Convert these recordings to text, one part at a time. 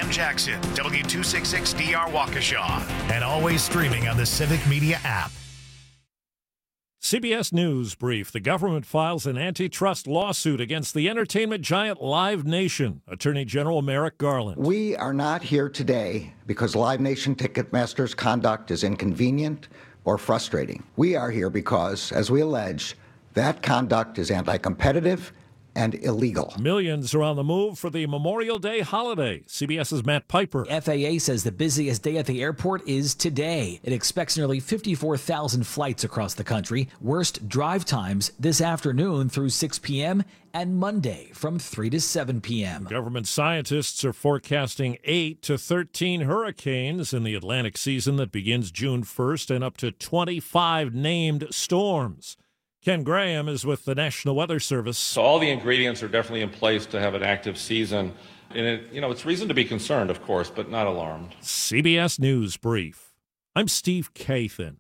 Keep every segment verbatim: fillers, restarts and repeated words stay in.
John Jackson, W two sixty-six D R Waukesha, and always streaming on the Civic Media app. C B S News Brief. The government files an antitrust lawsuit against the entertainment giant Live Nation. Attorney General Merrick Garland. We are not here today because Live Nation Ticketmaster's conduct is inconvenient or frustrating. We are here because, as we allege, that conduct is anti-competitive and illegal. Millions are on the move for the Memorial Day holiday. CBS's Matt Piper. F A A says the busiest day at the airport is today. It expects nearly fifty-four thousand flights across the country. Worst drive times this afternoon through six p.m. and Monday from three to seven p.m. Government scientists are forecasting eight to thirteen hurricanes in the Atlantic season that begins June first and up to twenty-five named storms. Ken Graham is with the National Weather Service. So all the ingredients are definitely in place to have an active season. And, it, you know, it's reason to be concerned, of course, but not alarmed. C B S News Brief. I'm Steve Kathan.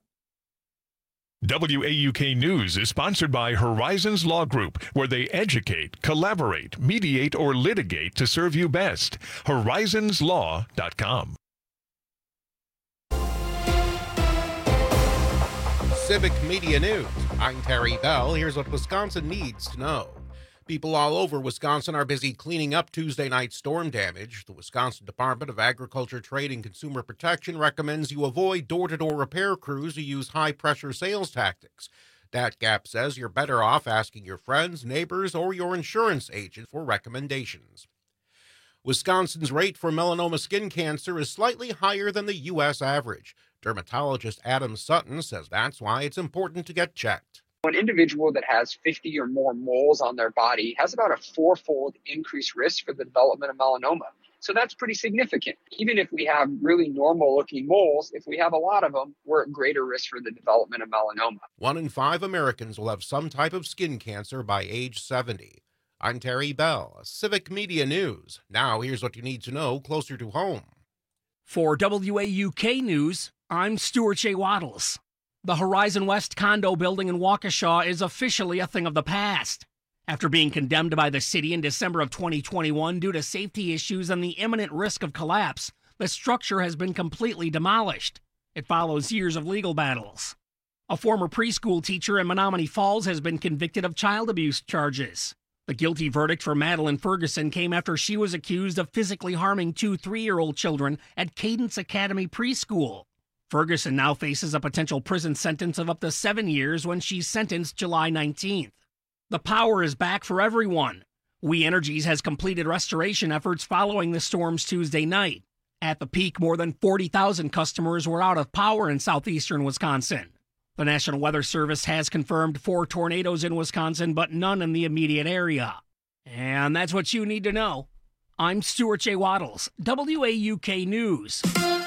W A U K News is sponsored by Horizons Law Group, where they educate, collaborate, mediate, or litigate to serve you best. horizons law dot com. Civic Media News. I'm Terry Bell. Here's what Wisconsin needs to know. People all over Wisconsin are busy cleaning up Tuesday night storm damage. The Wisconsin Department of Agriculture, Trade, and Consumer Protection recommends you avoid door-to-door repair crews who use high-pressure sales tactics. DATGAP says you're better off asking your friends, neighbors, or your insurance agent for recommendations. Wisconsin's rate for melanoma skin cancer is slightly higher than the U S average. Dermatologist Adam Sutton says that's why it's important to get checked. An individual that has fifty or more moles on their body has about a fourfold increased risk for the development of melanoma. So that's pretty significant. Even if we have really normal looking moles, if we have a lot of them, we're at greater risk for the development of melanoma. One in five Americans will have some type of skin cancer by age seventy. I'm Terry Bell, Civic Media News. Now here's what you need to know closer to home. For W A U K News, I'm Stuart J. Waddles. The Horizon West condo building in Waukesha is officially a thing of the past. After being condemned by the city in December of twenty twenty-one due to safety issues and the imminent risk of collapse, the structure has been completely demolished. It follows years of legal battles. A former preschool teacher in Menominee Falls has been convicted of child abuse charges. The guilty verdict for Madeline Ferguson came after she was accused of physically harming two three-year-old children at Cadence Academy Preschool. Ferguson now faces a potential prison sentence of up to seven years when she's sentenced July nineteenth. The power is back for everyone. We Energies has completed restoration efforts following the storms Tuesday night. At the peak, more than forty thousand customers were out of power in southeastern Wisconsin. The National Weather Service has confirmed four tornadoes in Wisconsin, but none in the immediate area. And that's what you need to know. I'm Stuart J. Waddles, W A U K News.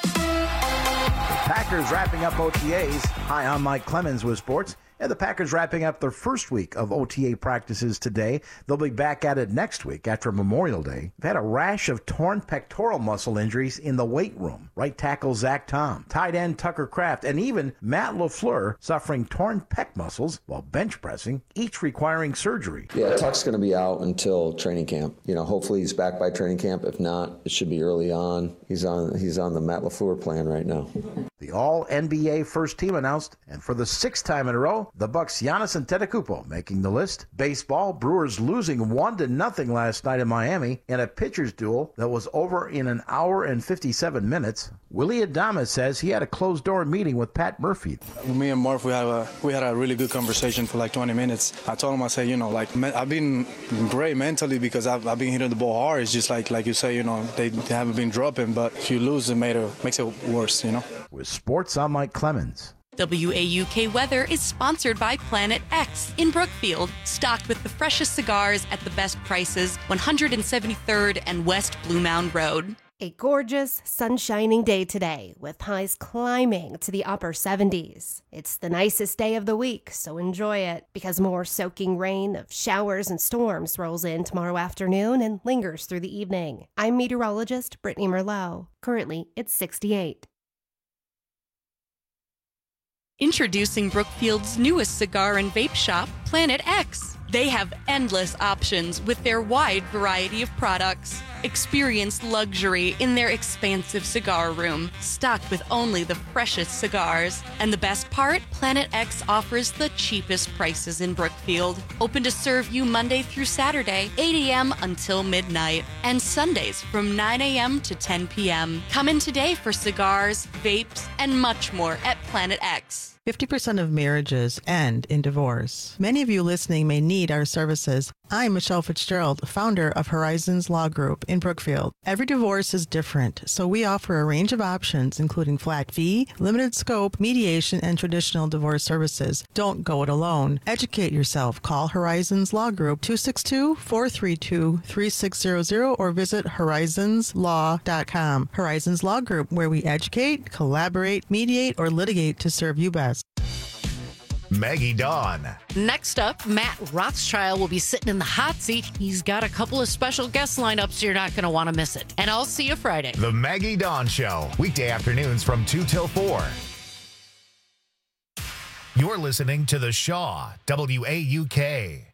Packers wrapping up O T As. Hi, I'm Mike Clemens with sports. And the Packers wrapping up their first week of O T A practices today. They'll be back at it next week after Memorial Day. They've had a rash of torn pectoral muscle injuries in the weight room. Right tackle Zach Tom, tight end Tucker Kraft, and even Matt LaFleur suffering torn pec muscles while bench pressing, each requiring surgery. Yeah, Tuck's going to be out until training camp. You know, hopefully he's back by training camp. If not, it should be early on. He's on he's on the Matt LaFleur plan right now. The all N B A first team announced, and for the sixth time in a row, the Bucks' Giannis Antetokounmpo making the list. Baseball, Brewers losing one to nothing last night in Miami in a pitcher's duel that was over in an hour and fifty-seven minutes. Willie Adames says he had a closed-door meeting with Pat Murphy. Me and Murph, we had a we had a really good conversation for like twenty minutes. I told him, I said, you know, like I've been great mentally because I've, I've been hitting the ball hard. It's just like like you say, you know, they, they haven't been dropping, but if you lose, it made it makes it worse, you know. With sports, I'm Mike Clemens. W A U K Weather is sponsored by Planet X in Brookfield, stocked with the freshest cigars at the best prices, one hundred seventy-third and West Blue Mound Road. A gorgeous, sun-shining day today, with highs climbing to the upper seventies. It's the nicest day of the week, so enjoy it, because more soaking rain of showers and storms rolls in tomorrow afternoon and lingers through the evening. I'm meteorologist Brittany Merlot. Currently, it's sixty-eight. Introducing Brookfield's newest cigar and vape shop, Planet X. They have endless options with their wide variety of products. Experience luxury in their expansive cigar room, stocked with only the freshest cigars. And the best part? Planet X offers the cheapest prices in Brookfield. Open to serve you Monday through Saturday, eight a.m. until midnight, and Sundays from nine a.m. to ten p.m. Come in today for cigars, vapes, and much more at Planet X. fifty percent of marriages end in divorce. Many of you listening may need our services. I'm Michelle Fitzgerald, founder of Horizons Law Group in Brookfield. Every divorce is different, so we offer a range of options, including flat fee, limited scope, mediation, and traditional divorce services. Don't go it alone. Educate yourself. Call Horizons Law Group two six two, four three two, three six zero zero or visit horizons law dot com. Horizons Law Group, where we educate, collaborate, mediate, or litigate to serve you best. Maggie Dawn. Next up, Matt Rothschild will be sitting in the hot seat. He's got a couple of special guest lineups. You're not going to want to miss it. And I'll see you Friday. The Maggie Dawn Show, weekday afternoons from two till four. You're listening to The Shaw, W A U K.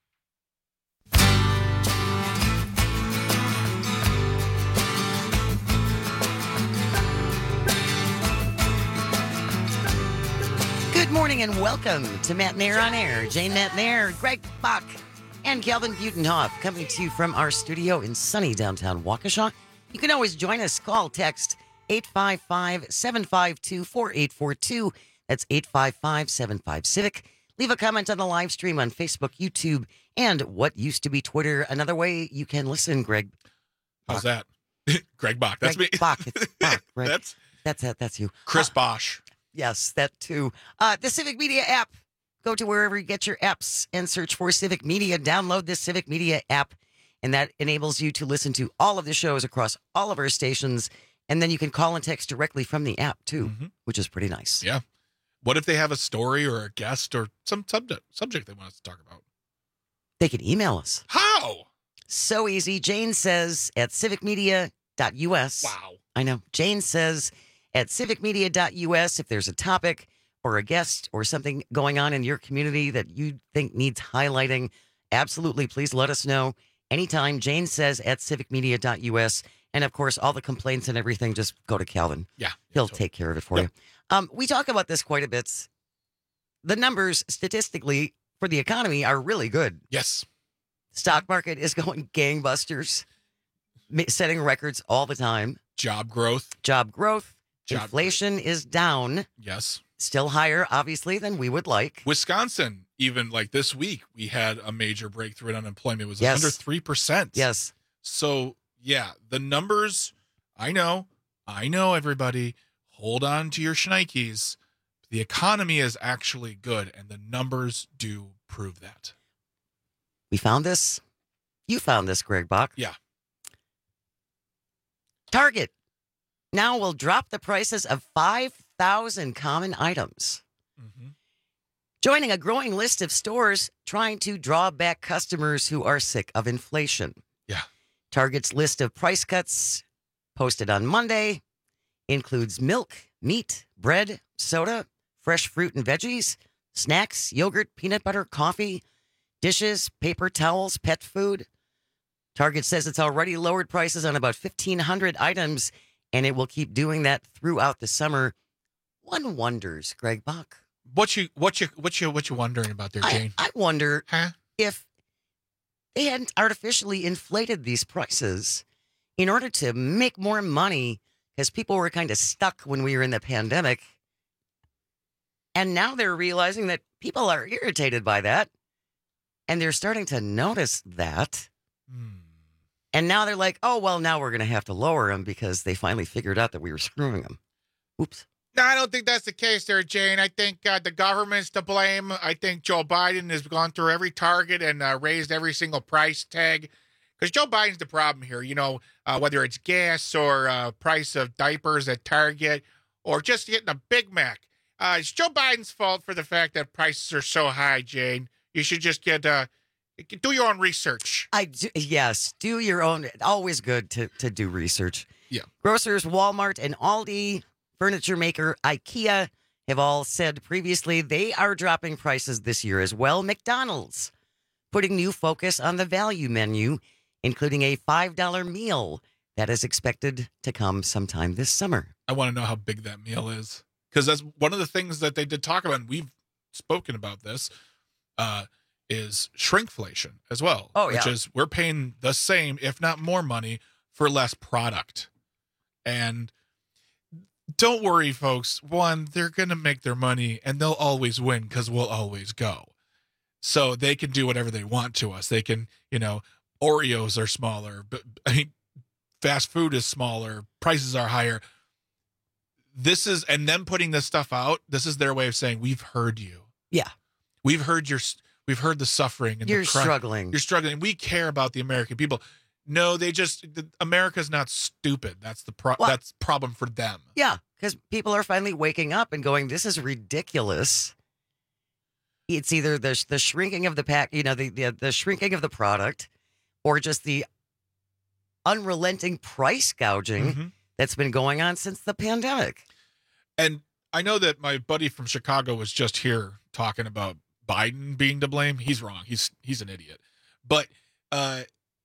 Good morning and welcome to Matt Nair on Air. Jane Matt Nair, Greg Bach, and Calvin Butenhoff coming to you from our studio in sunny downtown Waukesha. You can always join us. Call, text eight five five, seven five two, four eight four two. That's eight five five, seven five, Civic. Leave a comment on the live stream on Facebook, YouTube, and what used to be Twitter. Another way you can listen, Greg. How's that? Greg Bach. That's Greg me. Bach. It's Bach, right? That's that's it. That's you. Chris Uh, Bosch. Yes, that too. Uh, the Civic Media app. Go to wherever you get your apps and search for Civic Media. Download the Civic Media app, and that enables you to listen to all of the shows across all of our stations. And then you can call and text directly from the app too, Mm-hmm. which is pretty nice. Yeah. What if they have a story or a guest or some subject subject they want us to talk about? They can email us. How? So easy. Jane says at civic media dot U S. Wow. I know. Jane says at civic media dot U S if there's a topic or a guest or something going on in your community that you think needs highlighting, absolutely, please let us know anytime. Jane says at civic media dot U S. And, of course, all the complaints and everything, just go to Calvin. Yeah. He'll take care of it for Yep. you. Um, we talk about this quite a bit. The numbers, statistically, for the economy are really good. Yes. Stock market is going gangbusters, ma- setting records all the time. Job growth. Job growth. Job Inflation is down. Yes. Still higher, obviously, than we would like. Wisconsin, even like this week, we had a major breakthrough in unemployment. It was Yes. under three percent. Yes. So, yeah, the numbers, I know, I know, everybody, hold on to your shnikes. The economy is actually good, and the numbers do prove that. We found this. You found this, Greg Bach. Yeah. Target now will drop the prices of five thousand common items. Mm-hmm. Joining a growing list of stores trying to draw back customers who are sick of inflation. Yeah. Target's list of price cuts posted on Monday includes milk, meat, bread, soda, fresh fruit and veggies, snacks, yogurt, peanut butter, coffee, dishes, paper towels, pet food. Target says it's already lowered prices on about fifteen hundred items, and it will keep doing that throughout the summer. One wonders, Greg Bach. What you what you what you what you wondering about there, Jane? I, I wonder huh? if they hadn't artificially inflated these prices in order to make more money, because people were kind of stuck when we were in the pandemic. And now they're realizing that people are irritated by that. And they're starting to notice that. Hmm. And now they're like, oh, well, now we're going to have to lower them because they finally figured out that we were screwing them. Oops. No, I don't think that's the case there, Jane. I think uh, the government's to blame. I think Joe Biden has gone through every target and uh, raised every single price tag. Because Joe Biden's the problem here. You know, uh, whether it's gas or uh, price of diapers at Target or just getting a Big Mac. Uh, it's Joe Biden's fault for the fact that prices are so high, Jane. You should just get uh, do your own research. I do, yes, do your own. Always good to, to do research. Yeah. Grocers, Walmart, and Aldi, furniture maker IKEA have all said previously they are dropping prices this year as well. McDonald's putting new focus on the value menu, including a five dollar meal that is expected to come sometime this summer. I want to know how big that meal is, because that's one of the things that they did talk about, and we've spoken about this, uh, is shrinkflation as well. Oh, yeah. Which is we're paying the same, if not more money, for less product. And don't worry, folks. One, they're going to make their money, and they'll always win because we'll always go. So they can do whatever they want to us. They can, you know, Oreos are smaller, but I mean, fast food is smaller, prices are higher. This is, and them putting this stuff out, this is their way of saying, we've heard you. Yeah. We've heard your, we've heard the suffering. And You're the cry. struggling. You're struggling. We care about the American people. No, they just, the, America's not stupid. That's the pro, Well, that's problem for them. Yeah, because people are finally waking up and going, this is ridiculous. It's either the the shrinking of the pack, you know, the, the the shrinking of the product, or just the unrelenting price gouging Mm-hmm. that's been going on since the pandemic. And I know that my buddy from Chicago was just here talking about Biden being to blame. He's wrong. He's he's an idiot. But uh,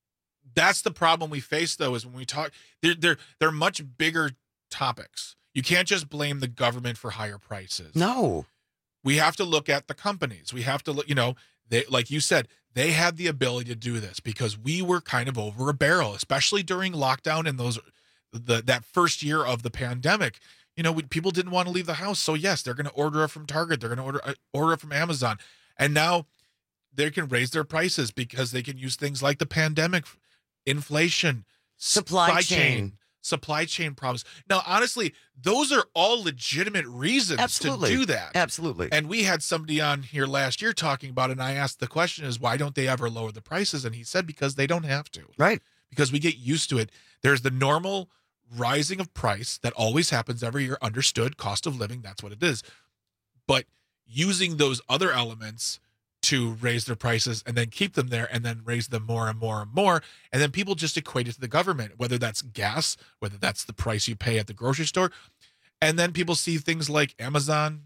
that's the problem we face, though, is when we talk, they're, they're, they're much bigger topics. You can't just blame the government for higher prices. No. We have to look at the companies. We have to look, you know, they, like you said, they had the ability to do this because we were kind of over a barrel, especially during lockdown and those, the that first year of the pandemic. You know, we, people didn't want to leave the house. So yes, they're going to order it from Target. They're going to order, uh, order it from Amazon. And now they can raise their prices because they can use things like the pandemic, inflation, Supply supply chain. chain, supply chain problems. Now, honestly, those are all legitimate reasons Absolutely. to do that. Absolutely. And we had somebody on here last year talking about it, and I asked the question is, why don't they ever lower the prices? And he said, because they don't have to. Right. Because we get used to it. There's the normal rising of price that always happens every year, understood, cost of living, that's what it is. But using those other elements to raise their prices and then keep them there and then raise them more and more and more. And then people just equate it to the government, whether that's gas, whether that's the price you pay at the grocery store. And then people see things like Amazon,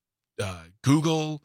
uh, Google,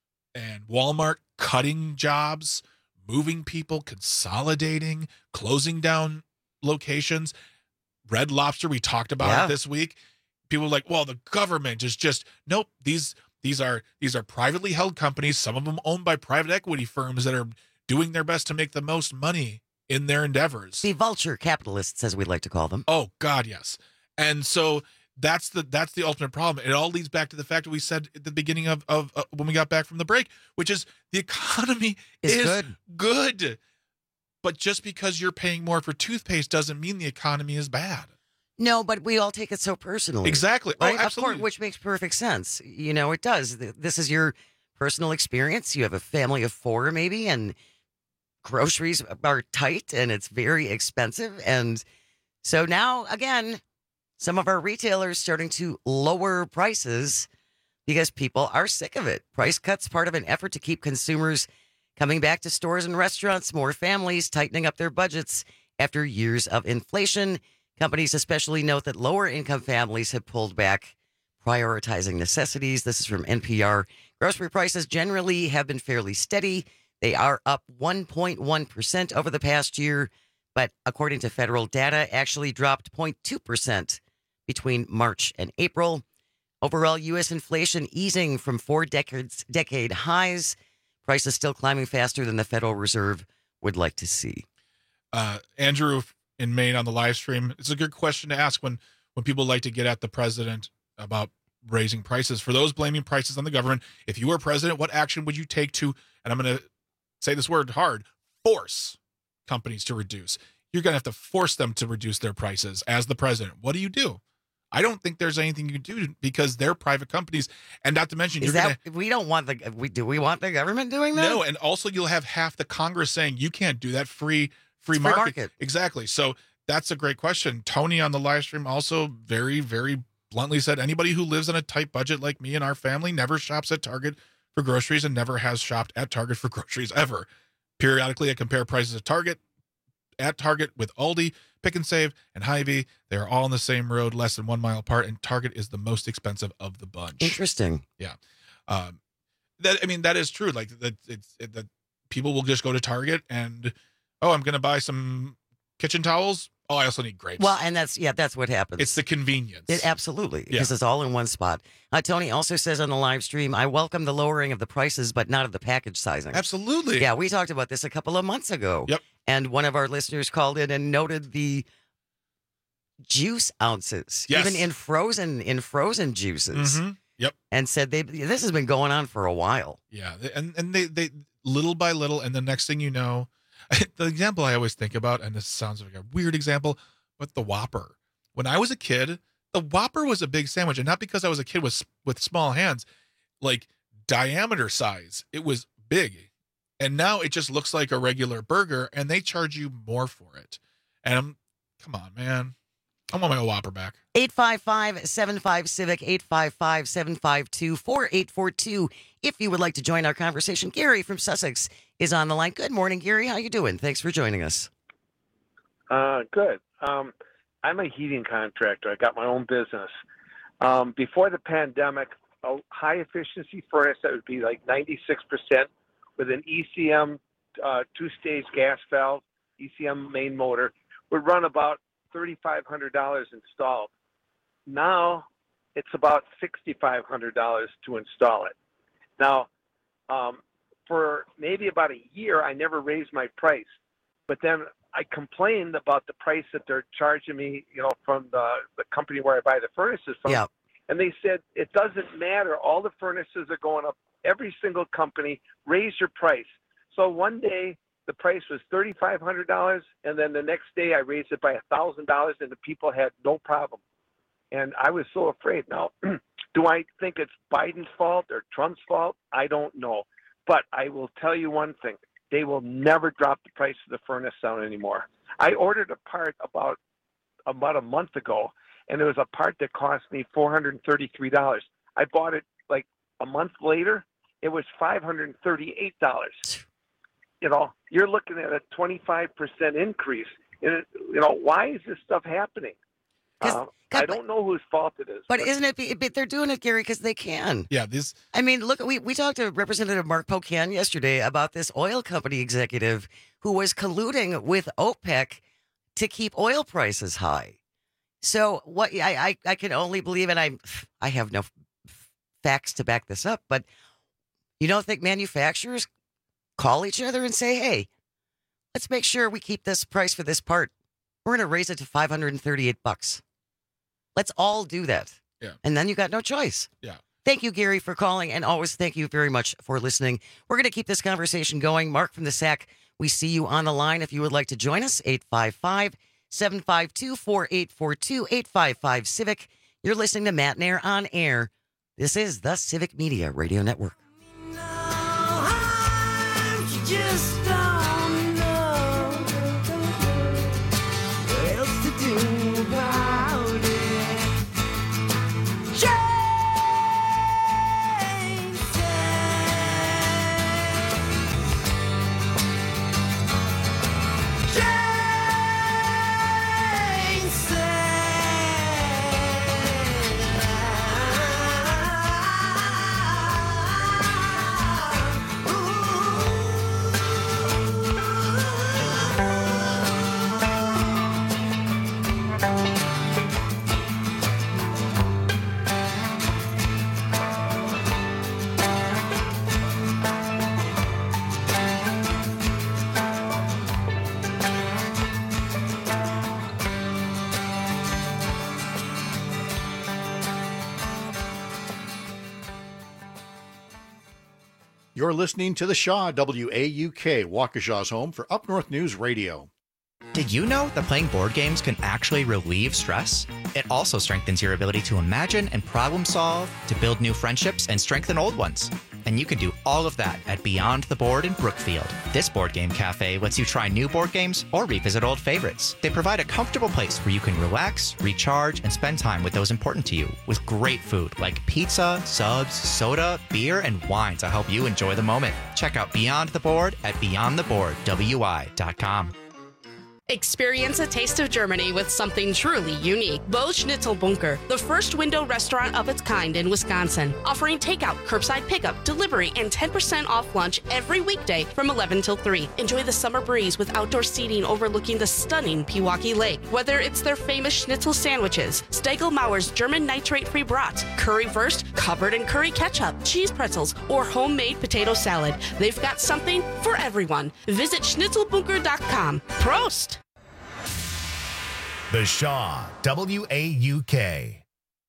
and Walmart cutting jobs, moving people, consolidating, closing down locations. Red Lobster, we talked about Yeah. it this week. People are like, well, the government is just, nope, these These are these are privately held companies, some of them owned by private equity firms that are doing their best to make the most money in their endeavors. The vulture capitalists, as we like to call them. Oh, God, yes. And so that's the that's the ultimate problem. It all leads back to the fact that we said at the beginning of, of uh, when we got back from the break, which is the economy Is is good. good. But just because you're paying more for toothpaste doesn't mean the economy is bad. No, but we all take it so personally. Exactly. Right? Oh, absolutely. Of course, which makes perfect sense. You know, it does. Th- This is your personal experience. You have a family of four, maybe, and groceries are tight and it's very expensive. And so now, again, some of our retailers starting to lower prices because people are sick of it. Price cuts part of an effort to keep consumers coming back to stores and restaurants, more families tightening up their budgets after years of inflation. Companies especially note that lower income families have pulled back, prioritizing necessities. This is from N P R. Grocery prices generally have been fairly steady. They are up one point one percent over the past year, but according to federal data, actually dropped zero point two percent between March and April. Overall, U S inflation easing from four decades, decade highs. Prices still climbing faster than the Federal Reserve would like to see. Uh, Andrew in Maine on the live stream. It's a good question to ask when, when people like to get at the president about raising prices. For those blaming prices on the government, if you were president, what action would you take to, and I'm going to say this word hard, force companies to reduce? You're going to have to force them to reduce their prices as the president. What do you do? I don't think there's anything you can do because they're private companies. And not to mention, Is you're that gonna, we don't want the we do we want the government doing that? no, and also you'll have half the Congress saying you can't do that. Free free, It's free market. market. Exactly. So that's a great question. Tony on the live stream also very, very bluntly said anybody who lives on a tight budget like me and our family never shops at Target for groceries and never has shopped at Target for groceries ever. Periodically, I compare prices at Target, at Target with Aldi, Pick and Save, and Hy-Vee. They're all on the same road, less than one mile apart, and Target is the most expensive of the bunch. Interesting. Yeah. Um, that I mean, that is true. Like that, it's it, that people will just go to Target and, oh, I'm going to buy some kitchen towels. Oh, I also need grapes. Well, and that's, yeah, that's what happens. It's the convenience. It absolutely, Yeah. because it's all in one spot. Uh, Tony also says on the live stream, I welcome the lowering of the prices, but not of the package sizing. Absolutely. Yeah, we talked about this a couple of months ago. Yep. And one of our listeners called in and noted the juice ounces, Yes. even in frozen in frozen juices. Mhm. Yep. And said they this has been going on for a while. Yeah, they- and and they they little by little, and the next thing you know, the example I always think about, and this sounds like a weird example, but the Whopper. When I was a kid, the Whopper was a big sandwich, and not because I was a kid with with small hands, like diameter size. It was big, and now it just looks like a regular burger, and they charge you more for it. And I'm, come on, man, I want my Whopper back. eight five five, seven five, Civic, eight five five, seven five two, four eight four two. If you would like to join our conversation, Gary from Sussex is on the line. Good morning, Gary. How you doing? Thanks for joining us. Uh, good. Um, I'm a heating contractor. I got my own business. Um, before the pandemic, a high efficiency furnace that would be like ninety-six percent with an E C M uh, two-stage gas valve, E C M main motor, would run about three thousand five hundred dollars installed. Now it's about six thousand five hundred dollars to install it. Now, um, for maybe about a year, I never raised my price, but then I complained about the price that they're charging me, you know, from the, the company where I buy the furnaces from. Yeah. And they said, it doesn't matter. All the furnaces are going up. Every single company, raise your price. So one day the price was three thousand five hundred dollars, and then the next day I raised it by one thousand dollars, and the people had no problem. And I was so afraid. Now, do I think it's Biden's fault or Trump's fault? I don't know. But I will tell you one thing. They will never drop the price of the furnace down anymore. I ordered a part about about a month ago, and it was a part that cost me four hundred thirty-three dollars. I bought it like a month later. It was five hundred thirty-eight dollars. You know, you're looking at a twenty-five percent increase. And it, you know, why is this stuff happening? Uh, I don't know whose fault it is. But isn't it? But they're doing it, Gary, because they can. Yeah, this. I mean, look, we, we talked to Representative Mark Pocan yesterday about this oil company executive who was colluding with OPEC to keep oil prices high. So what I, I, I can only believe, and I I have no facts to back this up, but you don't think manufacturers call each other and say, hey, let's make sure we keep this price for this part. We're going to raise it to five hundred thirty-eight bucks. Let's all do that. Yeah. And then you got no choice. Yeah. Thank you, Gary, for calling. And always thank you very much for listening. We're going to keep this conversation going. Mark from the S A C, we see you on the line. If you would like to join us, eight five five, seven five two, four eight four two, eight five five, Civic. You're listening to Matt Nair on Air. This is the Civic Media Radio Network. Just don't know what else to do about it. You're listening to The Shaw, W A U K, Waukesha's home for Up North News Radio. Did you know that playing board games can actually relieve stress? It also strengthens your ability to imagine and problem solve, to build new friendships and strengthen old ones. And you can do all of that at Beyond the Board in Brookfield. This board game cafe lets you try new board games or revisit old favorites. They provide a comfortable place where you can relax, recharge, and spend time with those important to you, with great food like pizza, subs, soda, beer, and wine to help you enjoy the moment. Check out Beyond the Board at beyond the board w i dot com. Experience a taste of Germany with something truly unique. Bo Schnitzelbunker, the first window restaurant of its kind in Wisconsin, offering takeout, curbside pickup, delivery, and ten percent off lunch every weekday from eleven till three. Enjoy the summer breeze with outdoor seating overlooking the stunning Pewaukee Lake. Whether it's their famous schnitzel sandwiches, Steigl-Mauer's German nitrate-free brats, currywurst covered in curry ketchup, cheese pretzels, or homemade potato salad, they've got something for everyone. Visit schnitzelbunker dot com. Prost! The Shaw, W A U K.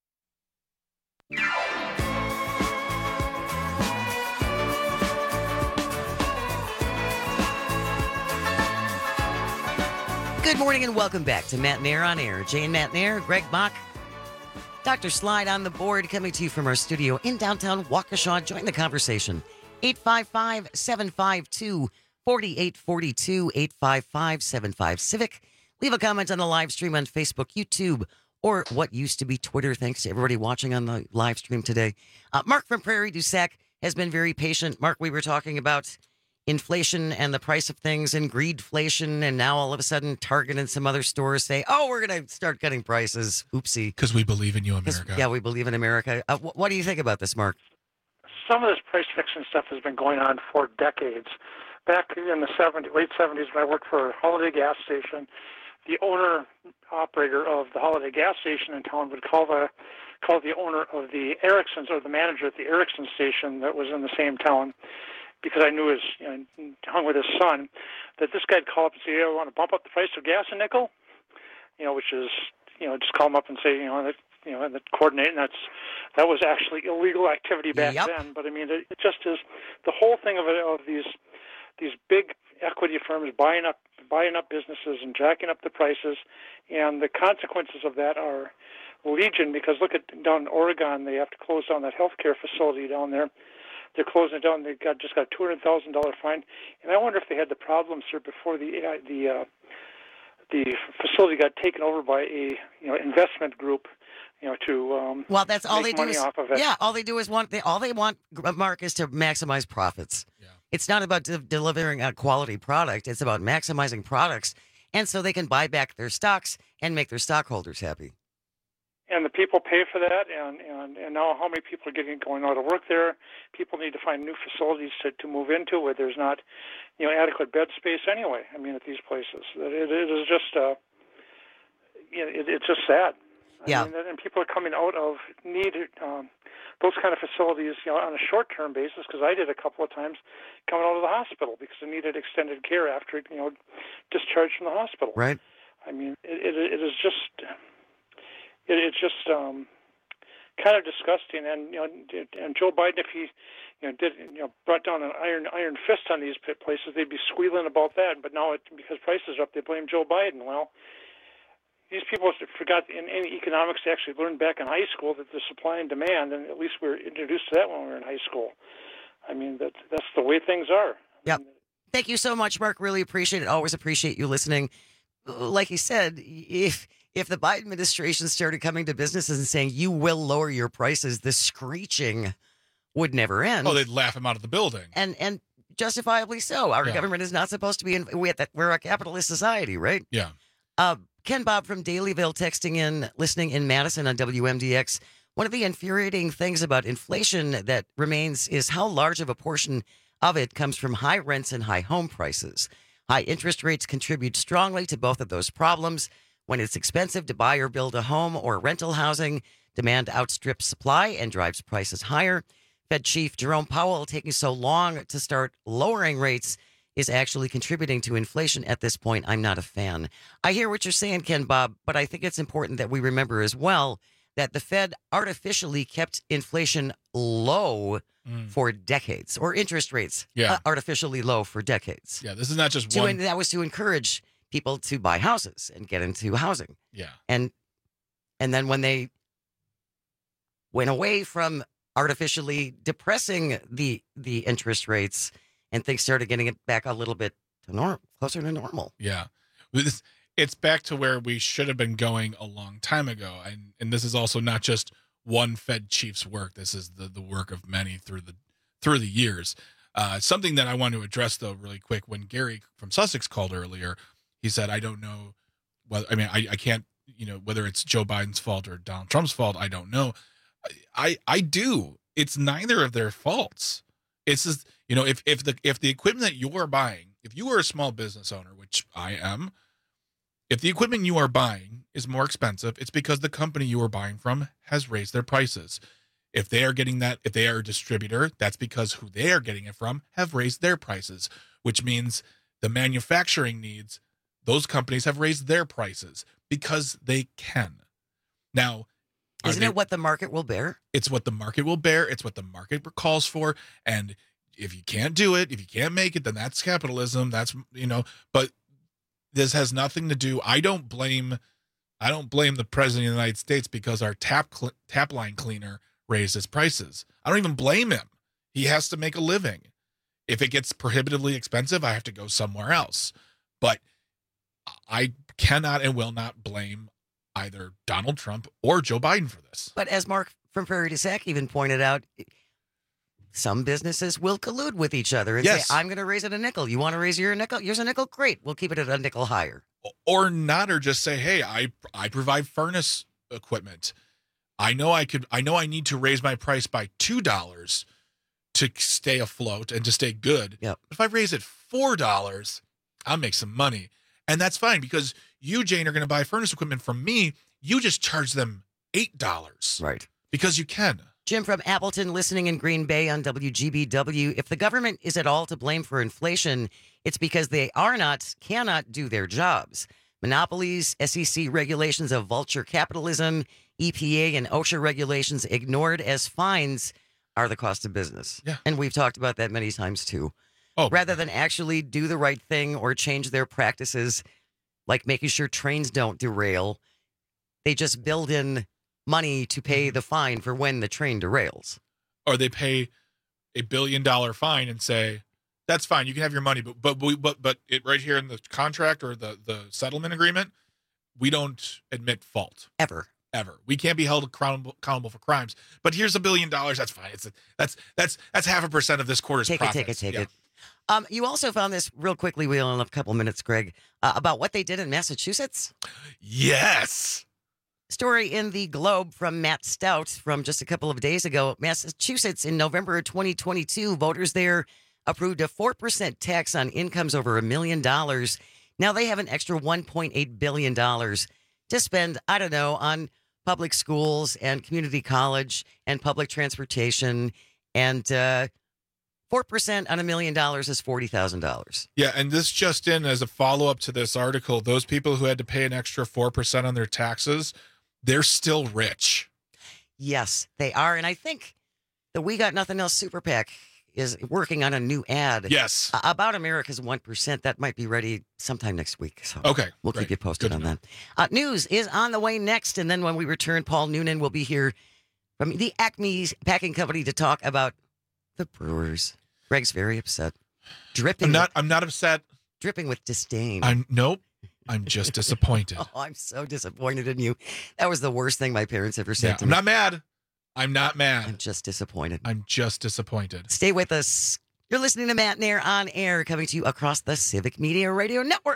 Good morning and welcome back to Matt Nair on Air. Jay and Matt Nair, Greg Bach, Doctor Slide on the board, coming to you from our studio in downtown Waukesha. Join the conversation. eight five five, seven five two, four eight four two, eight five five, seven five Civic. Leave a comment on the live stream on Facebook, YouTube, or what used to be Twitter. Thanks to everybody watching on the live stream today. Uh, Mark from Prairie du Sac has been very patient. Mark, we were talking about inflation and the price of things and greedflation, and now all of a sudden Target and some other stores say, oh, we're going to start cutting prices. Oopsie. Because we believe in you, America. Yeah, we believe in America. Uh, wh- what do you think about this, Mark? Some of this price fixing stuff has been going on for decades. Back in the seventies, late seventies, when I worked for a Holiday gas station, the owner operator of the Holiday gas station in town would call the call the owner of the Erickson's, or the manager at the Erickson station that was in the same town, because I knew his, you know, hung with his son, that this guy'd call up and say, "Hey, I want to bump up the price of gas a nickel," you know, which is, you know, just call him up and say, you know, that, you know, and that coordinate, and that's that was actually illegal activity back Yep. then. But I mean, it, it just is the whole thing of it, of these these big equity firms buying up buying up businesses and jacking up the prices, and the consequences of that are legion. Because look at down in Oregon, they have to close down that healthcare facility down there. They're closing it down. They got just got a two hundred thousand dollar fine, and I wonder if they had the problems here before the uh, the uh, the facility got taken over by a you know investment group, you know to um, well, that's all make they do money is off of it. yeah, all they do is want they all they want, Mark, is to maximize profits. Yeah. It's not about de- delivering a quality product. It's about maximizing products, and so they can buy back their stocks and make their stockholders happy. And the people pay for that, and, and, and now how many people are getting going out of work there? People need to find new facilities to, to move into where there's not, you know, adequate bed space anyway. I mean, at these places, it, it is just, uh, you know, it, it's just sad. Yeah. I mean, and people are coming out of need um, those kind of facilities, you know, on a short-term basis. Because I did a couple of times coming out of the hospital because I needed extended care after, you know, discharged from the hospital. Right. I mean, it, it, it is just. It, it's just um, kind of disgusting, and you know, and Joe Biden, if he, you know, did you know brought down an iron iron fist on these places, they'd be squealing about that. But now, it, because prices are up, they blame Joe Biden. Well, these people forgot in any economics they actually learned back in high school that there's supply and demand, and at least we were introduced to that when we were in high school. I mean, that that's the way things are. Yep. Thank you so much, Mark. Really appreciate it. Always appreciate you listening. Like he said, if if the Biden administration started coming to businesses and saying, you will lower your prices, the screeching would never end. Oh, they'd laugh him out of the building. And and justifiably so. Our Yeah. government is not supposed to be in, we, we're a capitalist society, right? Yeah. Uh, Ken Bob from Dalyville texting in, listening in Madison on W M D X. One of the infuriating things about inflation that remains is how large of a portion of it comes from high rents and high home prices. High interest rates contribute strongly to both of those problems. When it's expensive to buy or build a home or rental housing, demand outstrips supply and drives prices higher. Fed Chief Jerome Powell taking so long to start lowering rates is actually contributing to inflation at this point. I'm not a fan. I hear what you're saying, Ken Bob, but I think it's important that we remember as well that the Fed artificially kept inflation low Mm. for decades, or interest rates Yeah. uh, artificially low for decades. Yeah, this is not just To, one. and that was to encourage people to buy houses and get into housing. Yeah. And and then when they went away from artificially depressing the the interest rates and things started getting it back a little bit to norm, closer to normal. Yeah. This, it's back to where we should have been going a long time ago. And and this is also not just one Fed chief's work. This is the, the work of many through the through the years. Uh, something that I want to address, though, really quick. When Gary from Sussex called earlier, He said, I don't know whether, I mean, I, I can't, you know, whether it's Joe Biden's fault or Donald Trump's fault, I don't know. I, I do. It's neither of their faults. It's just, you know, if, if the, if the equipment that you're buying, if you are a small business owner, which I am, if the equipment you are buying is more expensive, it's because the company you are buying from has raised their prices. If they are getting that, if they are a distributor, that's because who they are getting it from have raised their prices, which means the manufacturing needs, those companies have raised their prices because they can. Now, isn't they, it what the market will bear? It's what the market will bear. It's what the market calls for. And if you can't do it, if you can't make it, then that's capitalism. That's, you know, but this has nothing to do. I don't blame, I don't blame the president of the United States because our tap cl- tap line cleaner raised his prices. I don't even blame him. He has to make a living. If it gets prohibitively expensive, I have to go somewhere else. But I cannot and will not blame either Donald Trump or Joe Biden for this. But as Mark from Prairie du Sac even pointed out, some businesses will collude with each other and Yes. say, I'm going to raise it a nickel. You want to raise your nickel? Here's a nickel? Great. We'll keep it at a nickel higher. Or not, or just say, hey, I I provide furnace equipment. I know I could I know I need to raise my price by two dollars to stay afloat and to stay good. Yep. If I raise it four dollars, I'll make some money. And that's fine because you, Jane, are going to buy furnace equipment from me. You just charge them eight dollars. Right. Because you can. Jim from Appleton listening in Green Bay on W G B W. If the government is at all to blame for inflation, it's because they are not, cannot do their jobs. Monopolies, S E C regulations of vulture capitalism, E P A and OSHA regulations ignored as fines are the cost of business. Yeah. And we've talked about that many times too. Oh, rather than actually do the right thing or change their practices, like making sure trains don't derail, they just build in money to pay the fine for when the train derails. Or they pay a billion dollar fine and say, that's fine, you can have your money, but but we, but but it right here in the contract or the, the settlement agreement, we don't admit fault. Ever. Ever. We can't be held accountable, accountable for crimes. But here's a billion dollars. That's fine. It's a, that's that's that's half a percent of this quarter's Take profits. it, take it, take Yeah. it. Um, you also found this real quickly. We only have a couple minutes, Greg, uh, about what they did in Massachusetts. Yes. Story in the Globe from Matt Stout from just a couple of days ago. Massachusetts in November of twenty twenty-two, voters there approved a four percent tax on incomes over a million dollars. Now they have an extra one point eight billion dollars to spend, I don't know, on public schools and community college and public transportation. And uh, four percent on a million dollars is forty thousand dollars. Yeah, and this just in as a follow-up to this article, those people who had to pay an extra four percent on their taxes, they're still rich. Yes, they are. And I think the We Got Nothing Else Super PAC is working on a new ad. Yes. uh, about America's one percent. That might be ready sometime next week. So Okay, we'll great. keep you posted Good on to know. that. Uh, news is on the way next. And then when we return, Paul Noonan will be here from the Acme Packing Company to talk about the Brewers. Greg's very upset. Dripping. I'm not I'm not upset. Dripping with disdain. I'm nope. I'm just disappointed. Oh, I'm so disappointed in you. That was the worst thing my parents ever said Yeah, to I'm me. not mad. I'm not mad. I'm just disappointed. I'm just disappointed. Stay with us. You're listening to Matt Nair on air, coming to you across the Civic Media Radio Network.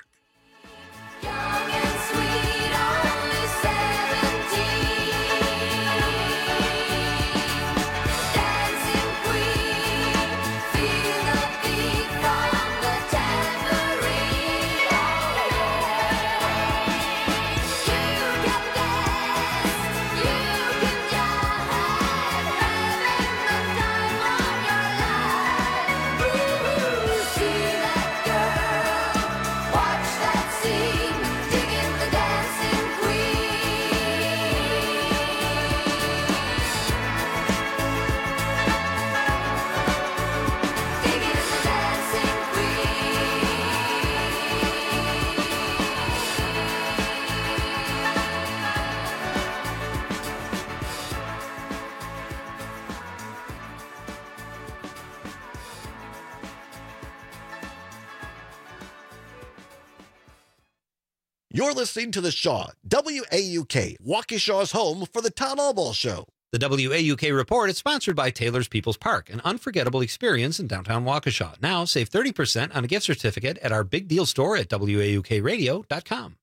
You're listening to The Shaw, W A U K, Waukesha's home for the Town Hall Ball Show. The W A U K Report is sponsored by Taylor's People's Park, an unforgettable experience in downtown Waukesha. Now save thirty percent on a gift certificate at our big deal store at W A U K radio dot com.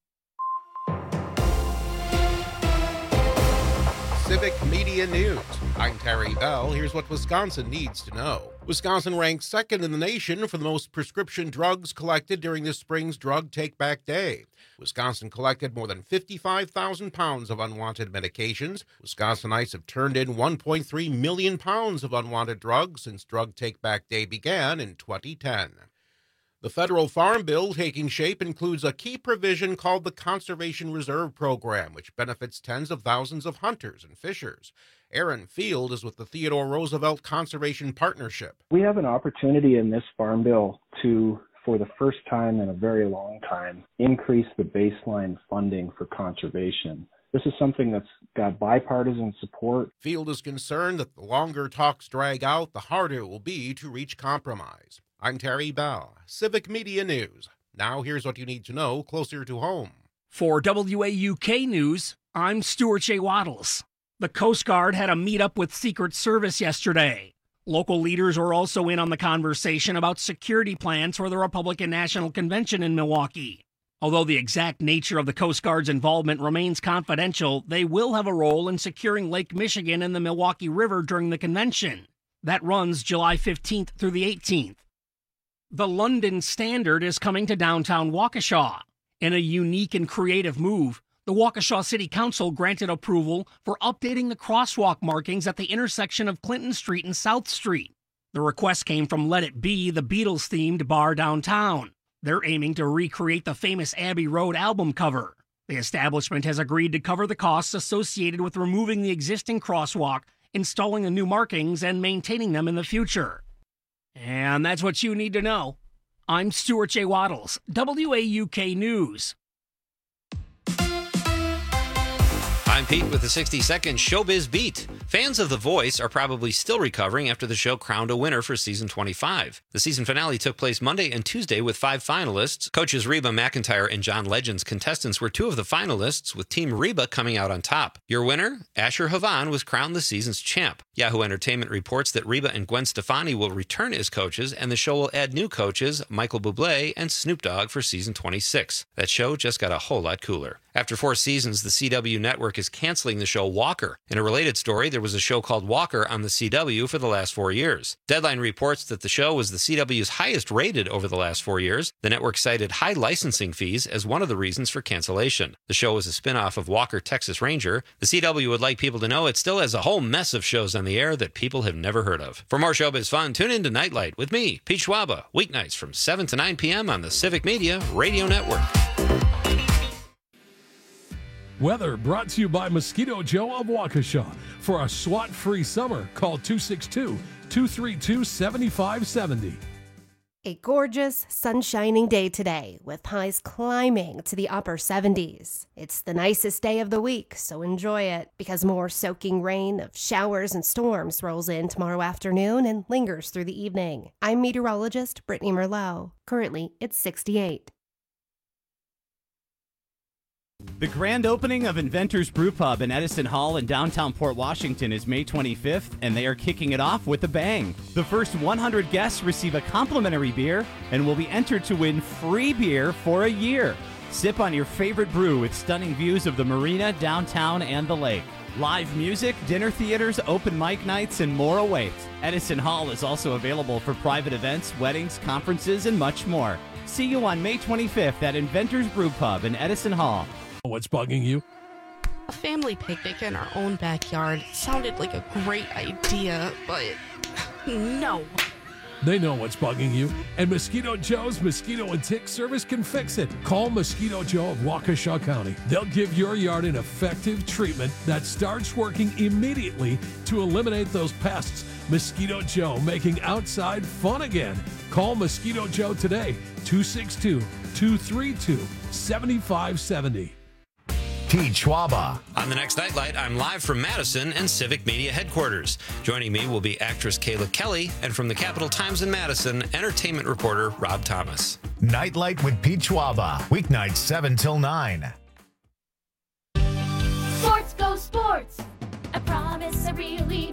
Civic Media News. I'm Terry Bell. Here's what Wisconsin needs to know. Wisconsin ranks second in the nation for the most prescription drugs collected during this spring's Drug Take Back Day. Wisconsin collected more than fifty-five thousand pounds of unwanted medications. Wisconsinites have turned in one point three million pounds of unwanted drugs since Drug Take Back Day began in twenty ten. The federal farm bill taking shape includes a key provision called the Conservation Reserve Program, which benefits tens of thousands of hunters and fishers. Aaron Field is with the Theodore Roosevelt Conservation Partnership. We have an opportunity in this farm bill to, for the first time in a very long time, increase the baseline funding for conservation. This is something that's got bipartisan support. Field is concerned that the longer talks drag out, the harder it will be to reach compromise. I'm Terry Bell, Civic Media News. Now here's what you need to know closer to home. For W A U K News, I'm Stuart J. Waddles. The Coast Guard had a meetup with Secret Service yesterday. Local leaders were also in on the conversation about security plans for the Republican National Convention in Milwaukee. Although the exact nature of the Coast Guard's involvement remains confidential, they will have a role in securing Lake Michigan and the Milwaukee River during the convention. That runs July fifteenth through the eighteenth. The London Standard is coming to downtown Waukesha. In a unique and creative move, the Waukesha City Council granted approval for updating the crosswalk markings at the intersection of Clinton Street and South Street. The request came from Let It Be, the Beatles-themed bar downtown. They're aiming to recreate the famous Abbey Road album cover. The establishment has agreed to cover the costs associated with removing the existing crosswalk, installing the new markings, and maintaining them in the future. And that's what you need to know. I'm Stuart J. Waddles, W A U K News. I'm Pete with the sixty second Showbiz Beat. Fans of The Voice are probably still recovering after the show crowned a winner for season twenty-five. The season finale took place Monday and Tuesday with five finalists. Coaches Reba McEntire and John Legend's contestants were two of the finalists, with Team Reba coming out on top. Your winner, Asher Havan, was crowned the season's champ. Yahoo Entertainment reports that Reba and Gwen Stefani will return as coaches, and the show will add new coaches, Michael Bublé and Snoop Dogg, for season twenty-six. That show just got a whole lot cooler. After four seasons, the C W network is canceling the show Walker. In a related story, there was a show called Walker on the C W for the last four years. Deadline reports that the show was the C W's highest rated over the last four years. The network cited high licensing fees as one of the reasons for cancellation. The show is a spin-off of Walker, Texas Ranger. The C W would like people to know it still has a whole mess of shows on the air that people have never heard of. For more showbiz fun, tune in to Nightlight with me, Pete Schwaba, weeknights from seven to nine p.m. on the Civic Media Radio Network. Weather brought to you by Mosquito Joe of Waukesha. For a SWAT-free summer, call two six two, two three two, seven five seven zero. A gorgeous, sun-shining day today, with highs climbing to the upper seventies. It's the nicest day of the week, so enjoy it, because more soaking rain of showers and storms rolls in tomorrow afternoon and lingers through the evening. I'm meteorologist Brittany Merlot. Currently, it's sixty-eight. The grand opening of Inventors Brew Pub in Edison Hall in downtown Port Washington is May twenty-fifth, and they are kicking it off with a bang. The first one hundred guests receive a complimentary beer and will be entered to win free beer for a year. Sip on your favorite brew with stunning views of the marina, downtown, and the lake. Live music, dinner theaters, open mic nights, and more await. Edison Hall is also available for private events, weddings, conferences, and much more. See you on May twenty-fifth at Inventors Brew Pub in Edison Hall. What's bugging you? A family picnic in our own backyard sounded like a great idea, but no. They know what's bugging you, and Mosquito Joe's Mosquito and Tick Service can fix it. Call Mosquito Joe of Waukesha County. They'll give your yard an effective treatment that starts working immediately to eliminate those pests. Mosquito Joe, making outside fun again. Call Mosquito Joe today, two six two, two three two, seven five seven zero. Pete Schwaba. On the next Nightlight, I'm live from Madison and Civic Media headquarters. Joining me will be actress Kayla Kelly, and from the Capital Times in Madison, entertainment reporter Rob Thomas. Nightlight with Pete Schwaba, weeknights seven till nine. Sports go sports. I promise I read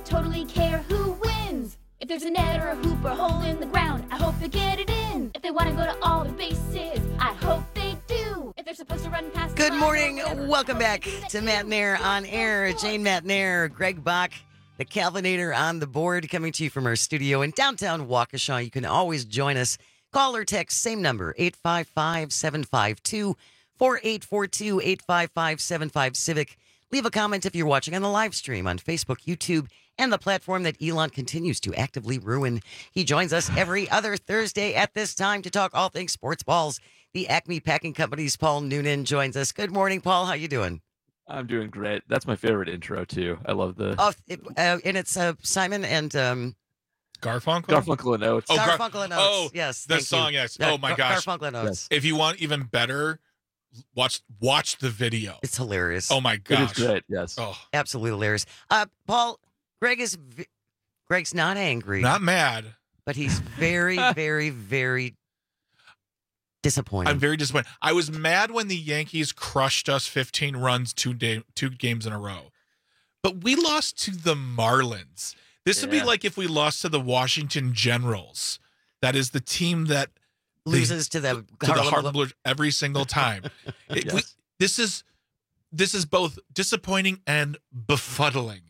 totally care who wins. If there's a net or a hoop or a hole in the ground, I hope they get it in. If they want to go to all the bases, I hope they do. If they're supposed to run past Good the line or morning. whatever, Welcome back to Matt and Air on Air. Jane Matt and Air, Greg Bach, the Calvinator on the board, coming to you from our studio in downtown Waukesha. You can always join us. Call or text, same number, eight five five, seven five two, four eight four two, eight five five, seven five Civic. Leave a comment if you're watching on the live stream on Facebook, YouTube, and the platform that Elon continues to actively ruin. He joins us every other Thursday at this time to talk all things sports balls. The Acme Packing Company's Paul Noonan joins us. Good morning, Paul. How you doing? I'm doing great. That's my favorite intro, too. I love the... Oh, it, uh, and it's uh, Simon and... Um, Garfunkel? Garfunkel and Oates. Oh, Gar- Garfunkel and Oates. Oh, yes. the thank song, you. yes. Yeah, Oh, my Gar- gosh. Garfunkel and Oates. If you want even better, watch watch the video. It's hilarious. Oh, my gosh. It is great, yes. Oh, Absolutely hilarious. Uh, Paul, Greg is... v- Greg's not angry. not mad. But he's very, very, very disappointed. I'm very disappointed. I was mad when the Yankees crushed us fifteen runs two day, two games in a row. But we lost to the Marlins. This would be Yeah. like if we lost to the Washington Generals. That is the team that Loses to the to the Harlem- Harlem Blues every single time. It- we- Yes. this is this is both disappointing and befuddling.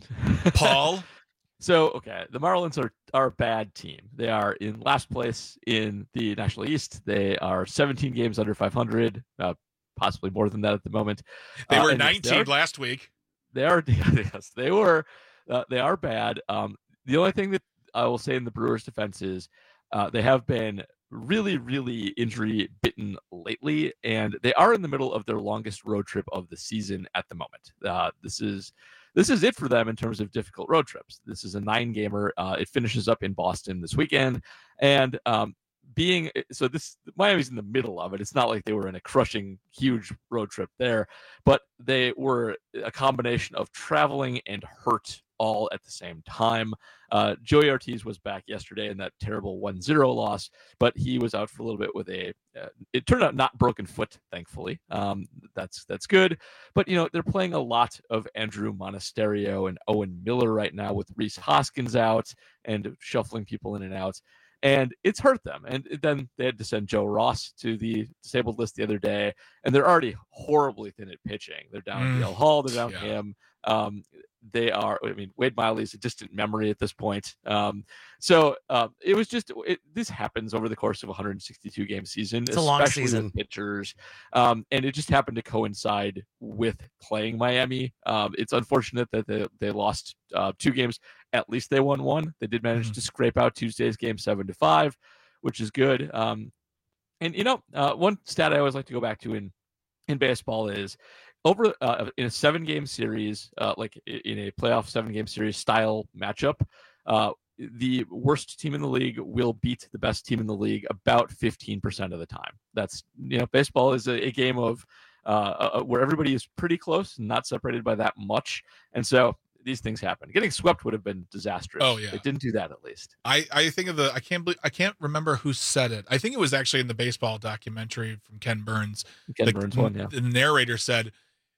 Paul, So, okay, the Marlins are, are a bad team. They are in last place in the National East. They are seventeen games under five hundred, uh, possibly more than that at the moment. they Uh, were and yes, nineteen they are, last week. they are, yes, they were, uh, they are bad. Um, the only thing that I will say in the Brewers' defense is uh, they have been really, really injury bitten lately, and they are in the middle of their longest road trip of the season at the moment. Uh, this is this is it for them in terms of difficult road trips. This is a nine gamer. Uh, it finishes up in Boston this weekend, and um, being so this Miami's in the middle of it. It's not like they were in a crushing, huge road trip there, but they were a combination of traveling and hurt all at the same time. Uh, Joey Ortiz was back yesterday in that terrible one zero loss, but he was out for a little bit with a, uh, it turned out not broken foot, thankfully. Um, that's that's good. But, you know, they're playing a lot of Andrew Monasterio and Owen Miller right now with Rhys Hoskins out and shuffling people in and out. And it's hurt them. And then they had to send Joe Ross to the disabled list the other day, and they're already horribly thin at pitching. They're down Mm. D L Hall, they're down Yeah. him. Um, they are, I mean, Wade Miley is a distant memory at this point. Um, so uh, it was just, it, this happens over the course of a one hundred sixty-two game season. It's a long especially with season. pitchers. Um, and it just happened to coincide with playing Miami. Um, it's unfortunate that they, they lost uh, two games. At least they won one. They did manage Mhm. to scrape out Tuesday's game seven to five, which is good. Um, and, you know, uh, one stat I always like to go back to in, in baseball is, over uh, in a seven game series, uh, like i- in a playoff seven game series style matchup, uh, the worst team in the league will beat the best team in the league about fifteen percent of the time. That's, you know, baseball is a, a game of uh, uh, where everybody is pretty close and not separated by that much. And so these things happen. Getting swept would have been disastrous. Oh, yeah. It didn't do that, at least. I, I think of the I can't believe I can't remember who said it. I think it was actually in the baseball documentary from Ken Burns. Ken the, Burns one, yeah. The narrator said,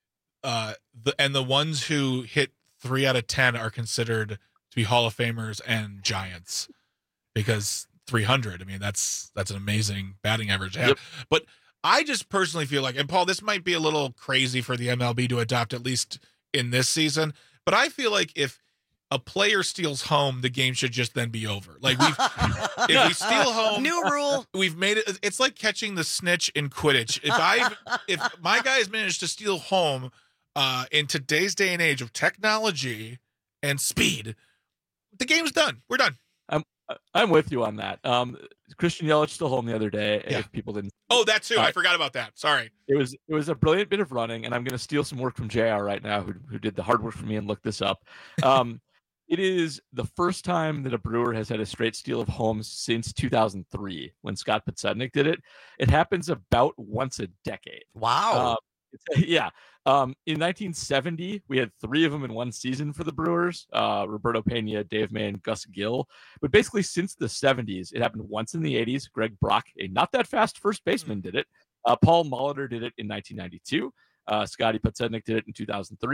uh, the and the ones who hit three out of ten are considered to be Hall of Famers and Giants because three hundred. I mean, that's that's an amazing batting average to have. Yep. But I just personally feel like, and Paul, this might be a little crazy for the M L B to adopt at least in this season, but I feel like if a player steals home, the game should just then be over. Like we've, if we steal home, New rule. we've made it. It's like catching the snitch in Quidditch. If I, if my guys managed to steal home, uh, in today's day and age of technology and speed, the game's done. We're done. I'm I'm with you on that. Um, Christian Yelich still home the other day. Yeah. If people didn't, Oh, that too. Uh, I forgot about that. Sorry. it was it was a brilliant bit of running, and I'm going to steal some work from J R right now, who who did the hard work for me and looked this up. Um, it is the first time that a Brewer has had a straight steal of homes since two thousand three, when Scott Podsednik did it. It happens about once a decade. Wow. Uh, it's- yeah. Um, in nineteen seventy, we had three of them in one season for the Brewers, uh, Roberto Pena, Dave May, and Gus Gill. But basically, since the seventies, it happened once in the eighties. Greg Brock, a not that fast first baseman, did it. Uh, Paul Molitor did it in nineteen ninety-two. Uh, Scotty Podsednik did it in two thousand three.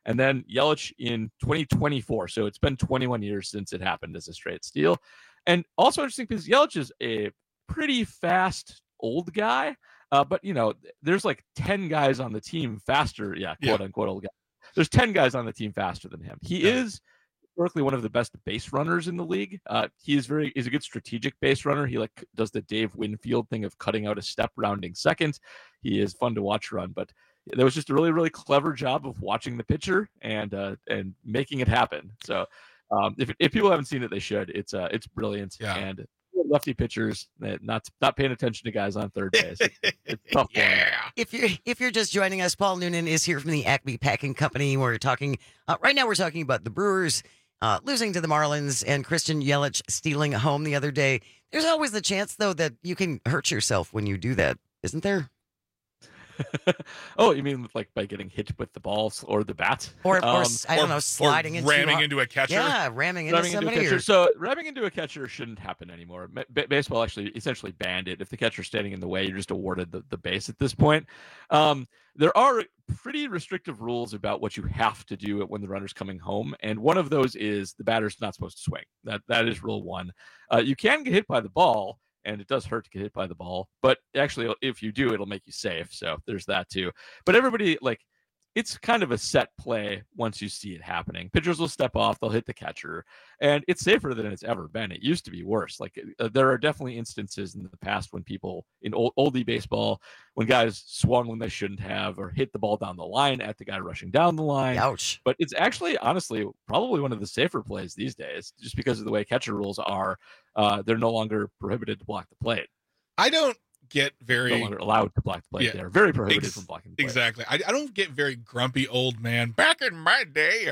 and then Yelich in twenty twenty-four. So it's been twenty-one years since it happened as a straight steal. And also interesting because Yelich is a pretty fast old guy, uh, but you know, there's like ten guys on the team faster. Yeah, quote Yeah. unquote old guy. There's ten guys on the team faster than him. He Yeah. is historically one of the best base runners in the league. Uh, he is very is a good strategic base runner. He like does the Dave Winfield thing of cutting out a step, rounding second. He is fun to watch run, but there was just a really really clever job of watching the pitcher and uh, and making it happen. So um, if if people haven't seen it, they should. It's uh it's brilliant. Yeah. And lefty pitchers uh, not not paying attention to guys on third base. It's, it's tough. Yeah. If you're if you're just joining us, Paul Noonan is here from the Acme Packing Company. We're talking uh, right now. We're talking about the Brewers uh, losing to the Marlins and Christian Yelich stealing a home the other day. There's always the chance, though, that you can hurt yourself when you do that, isn't there? Oh, you mean like by getting hit with the balls or the bat? Or, or Um, s- I don't or- know, or sliding into ramming a- into a catcher. Yeah, ramming into ramming into a somebody. catcher. or- So ramming into a catcher shouldn't happen anymore. Ma- ba- baseball actually essentially banned it. If the catcher's standing in the way, you're just awarded the, the base at this point. Um, there are pretty restrictive rules about what you have to do when the runner's coming home, and one of those is the batter's not supposed to swing. That that is rule one. Uh, you can get hit by the ball, and it does hurt to get hit by the ball, but actually, if you do, it'll make you safe. So there's that too. But everybody like. It's kind of a set play once you see it happening. Pitchers will step off, they'll hit the catcher, and it's safer than it's ever been. It used to be worse. Like uh, there are definitely instances in the past when people in old, oldie baseball, when guys swung when they shouldn't have, or hit the ball down the line at the guy rushing down the line. Ouch. But it's actually, honestly, probably one of the safer plays these days, just because of the way catcher rules are. Uh, they're no longer prohibited to block the plate. I don't get very No longer allowed to block the plate. Yeah. They're very prohibited Ex- from blocking the plate. Exactly. I, I don't get very grumpy old man back in my day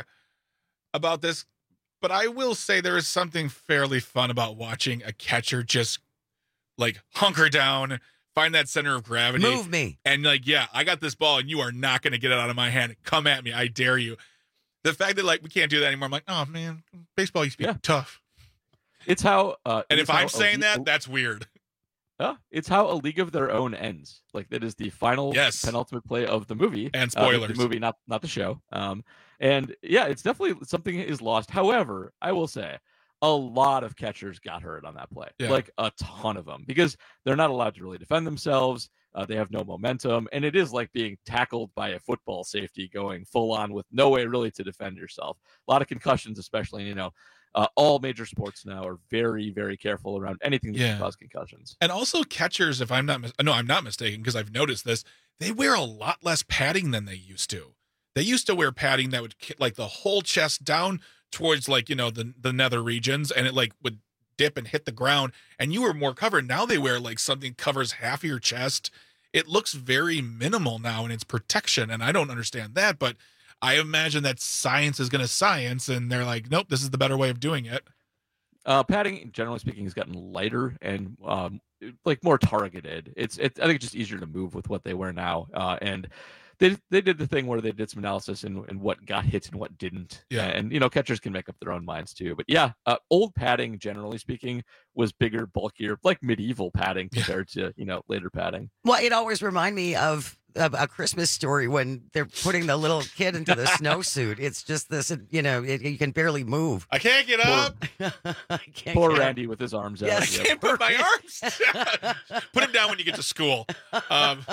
about this, but I will say there is something fairly fun about watching a catcher just like hunker down, find that center of gravity. Move me. And like, yeah, I got this ball and you are not going to get it out of my hand. Come at me. I dare you. The fact that like we can't do that anymore, I'm like, oh man, baseball used to be Yeah. tough. It's how. Uh, And it's if how I'm saying elite- that, that's weird. Yeah, it's how A League of Their Own ends. Like that is the final Yes. penultimate play of the movie. And Uh, the- spoilers. the movie, not not the show. Um, and yeah, it's definitely something is lost. However, I will say a lot of catchers got hurt on that play, Yeah. like a ton of them, because they're not allowed to really defend themselves. Uh, they have no momentum, and it is like being tackled by a football safety going full on with no way really to defend yourself. A lot of concussions, especially, you know. Uh, all major sports now are very, very careful around anything that Yeah. can cause concussions. And also catchers, if I'm not, mis- no, I'm not mistaken, because I've noticed this, they wear a lot less padding than they used to. They used to wear padding that would ki- like the whole chest down towards like, you know, the, the nether regions, and it like would dip and hit the ground, and you were more covered. Now they wear like something covers half of your chest. It looks very minimal now in its protection, and I don't understand that, but I imagine that science is going to science, and they're like, nope, this is the better way of doing it. Uh, padding, generally speaking, has gotten lighter and um, like more targeted. It's, it, I think it's just easier to move with what they wear now. Uh, and they they did the thing where they did some analysis and and what got hit and what didn't. Yeah. And you know, catchers can make up their own minds too. But yeah, uh, old padding, generally speaking, was bigger, bulkier, like medieval padding compared to you know later padding. Well, it always remind me of, of a Christmas Story when they're putting the little kid into the snowsuit. It's just this, you know, it, you can barely move. I can't get up. I can't Poor get up. Randy with his arms out. Yes. Yep. Can't put my arms down. Put him down when you get to school. Um,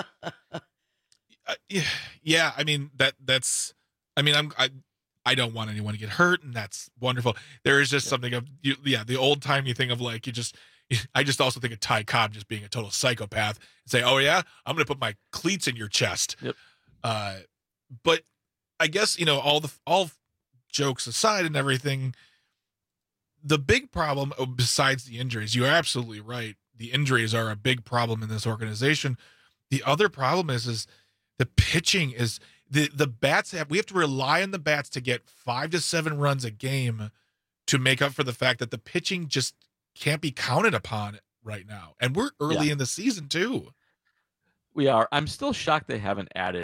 uh, yeah, yeah, I mean that that's. I mean, I'm. I, I don't want anyone to get hurt, and that's wonderful. There is just something of you, yeah, the old timey thing of like you just. I just also think of Ty Cobb just being a total psychopath and say, "Oh yeah, I'm going to put my cleats in your chest." Yep. Uh, but I guess you know all the all jokes aside and everything. The big problem, oh, besides the injuries, you are absolutely right. The injuries are a big problem in this organization. The other problem is, is the pitching is the the bats have. We have to rely on the bats to get five to seven runs a game to make up for the fact that the pitching just can't be counted upon right now, and we're early Yeah. in the season too. We are. I'm still shocked they haven't added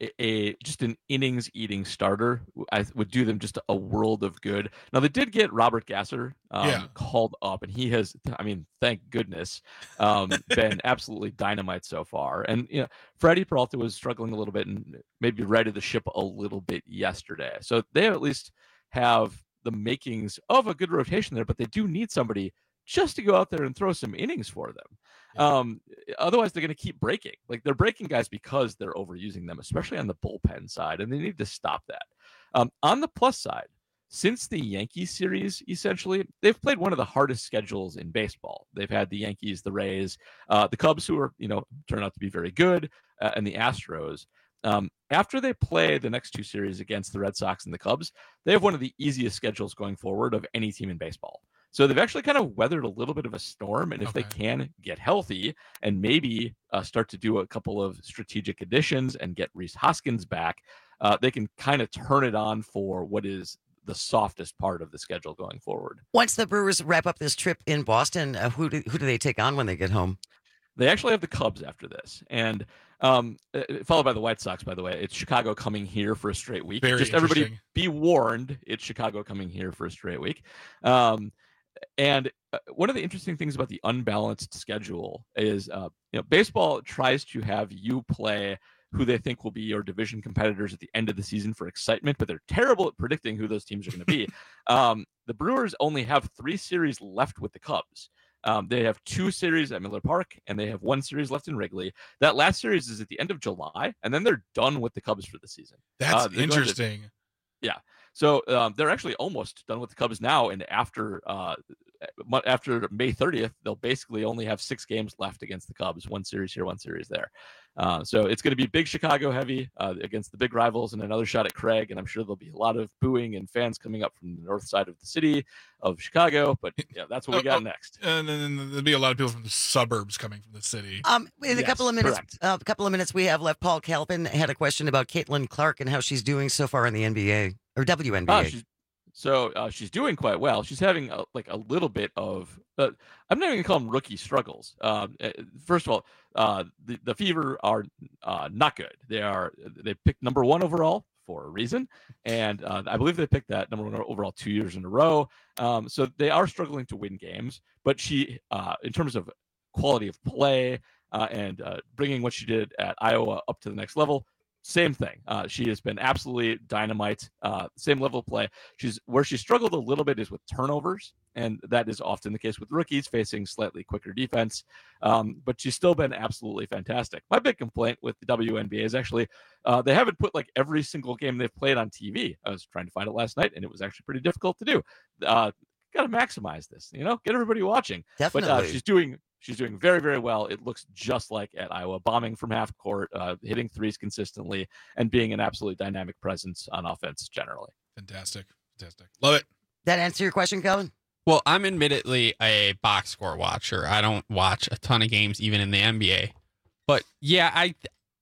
a, a just an innings eating starter I would do them just a world of good. Now they did get Robert Gasser um, Yeah. called up, and he has, I mean, thank goodness, um, been absolutely dynamite so far. And you know, Freddie Peralta was struggling a little bit and maybe righted the ship a little bit yesterday. So they at least have the makings of a good rotation there, but they do need somebody just to go out there and throw some innings for them. Um, otherwise, they're going to keep breaking. Like they're breaking guys because they're overusing them, especially on the bullpen side, and they need to stop that. Um, on the plus side, since the Yankees series, essentially, they've played one of the hardest schedules in baseball. They've had the Yankees, the Rays, uh, the Cubs, who are, you know, turn out to be very good, uh, and the Astros. Um, after they play the next two series against the Red Sox and the Cubs, they have one of the easiest schedules going forward of any team in baseball. So they've actually kind of weathered a little bit of a storm. And if Okay. they can get healthy and maybe uh, start to do a couple of strategic additions and get Rhys Hoskins back, uh, they can kind of turn it on for what is the softest part of the schedule going forward. Once the Brewers wrap up this trip in Boston, uh, who do, who do they take on when they get home? They actually have the Cubs after this, and um, uh, followed by the White Sox, by the way. It's Chicago coming here for a straight week. Very Just everybody interesting. be warned, it's Chicago coming here for a straight week. Um, and uh, one of the interesting things about the unbalanced schedule is, uh, you know, baseball tries to have you play who they think will be your division competitors at the end of the season for excitement, but they're terrible at predicting who those teams are going to be. um, the Brewers only have three series left with the Cubs. Um, they have two series at Miller Park, and they have one series left in Wrigley. That last series is at the end of July, and then they're done with the Cubs for the season. That's Uh, they're going to- interesting. yeah. So um, they're actually almost done with the Cubs now, and after uh, mu- after May thirtieth, they'll basically only have six games left against the Cubs, one series here, one series there. Uh, so it's going to be big Chicago heavy uh, against the big rivals, and another shot at Craig. And I'm sure there'll be a lot of booing and fans coming up from the north side of the city of Chicago. But yeah, that's what we got Oh, oh, next. And then there'll be a lot of people from the suburbs coming from the city. Um, in a Yes, couple of minutes, correct. uh, a couple of minutes we have left. Paul Calvin had a question about Caitlin Clark and how she's doing so far in the N B A or W N B A. Uh, she's, so uh, she's doing quite well. She's having a, like a little bit of, uh, I'm not even going to call them rookie struggles. Um, uh, first of all, uh, the, the Fever are uh, not good. They are, they picked number one overall for a reason. And uh, I believe they picked that number one overall two years in a row. Um, so they are struggling to win games, but she, uh, in terms of quality of play uh, and uh, bringing what she did at Iowa up to the next level, same thing. Uh, she has been absolutely dynamite. Uh, same level of play. She's where she struggled a little bit is with turnovers, and that is often the case with rookies facing slightly quicker defense. Um, but she's still been absolutely fantastic. My big complaint with the W N B A is actually uh, they haven't put like every single game they've played on T V. I was trying to find it last night, and it was actually pretty difficult to do. Uh, Got to maximize this, you know, get everybody watching. Definitely. But uh, she's doing. She's doing very, very well. It looks just like at Iowa, bombing from half court, uh, hitting threes consistently, and being an absolutely dynamic presence on offense generally. Fantastic. Fantastic. Love it. That answer your question, Calvin? Well, I'm admittedly a box score watcher. I don't watch a ton of games, even in the N B A. But yeah, I,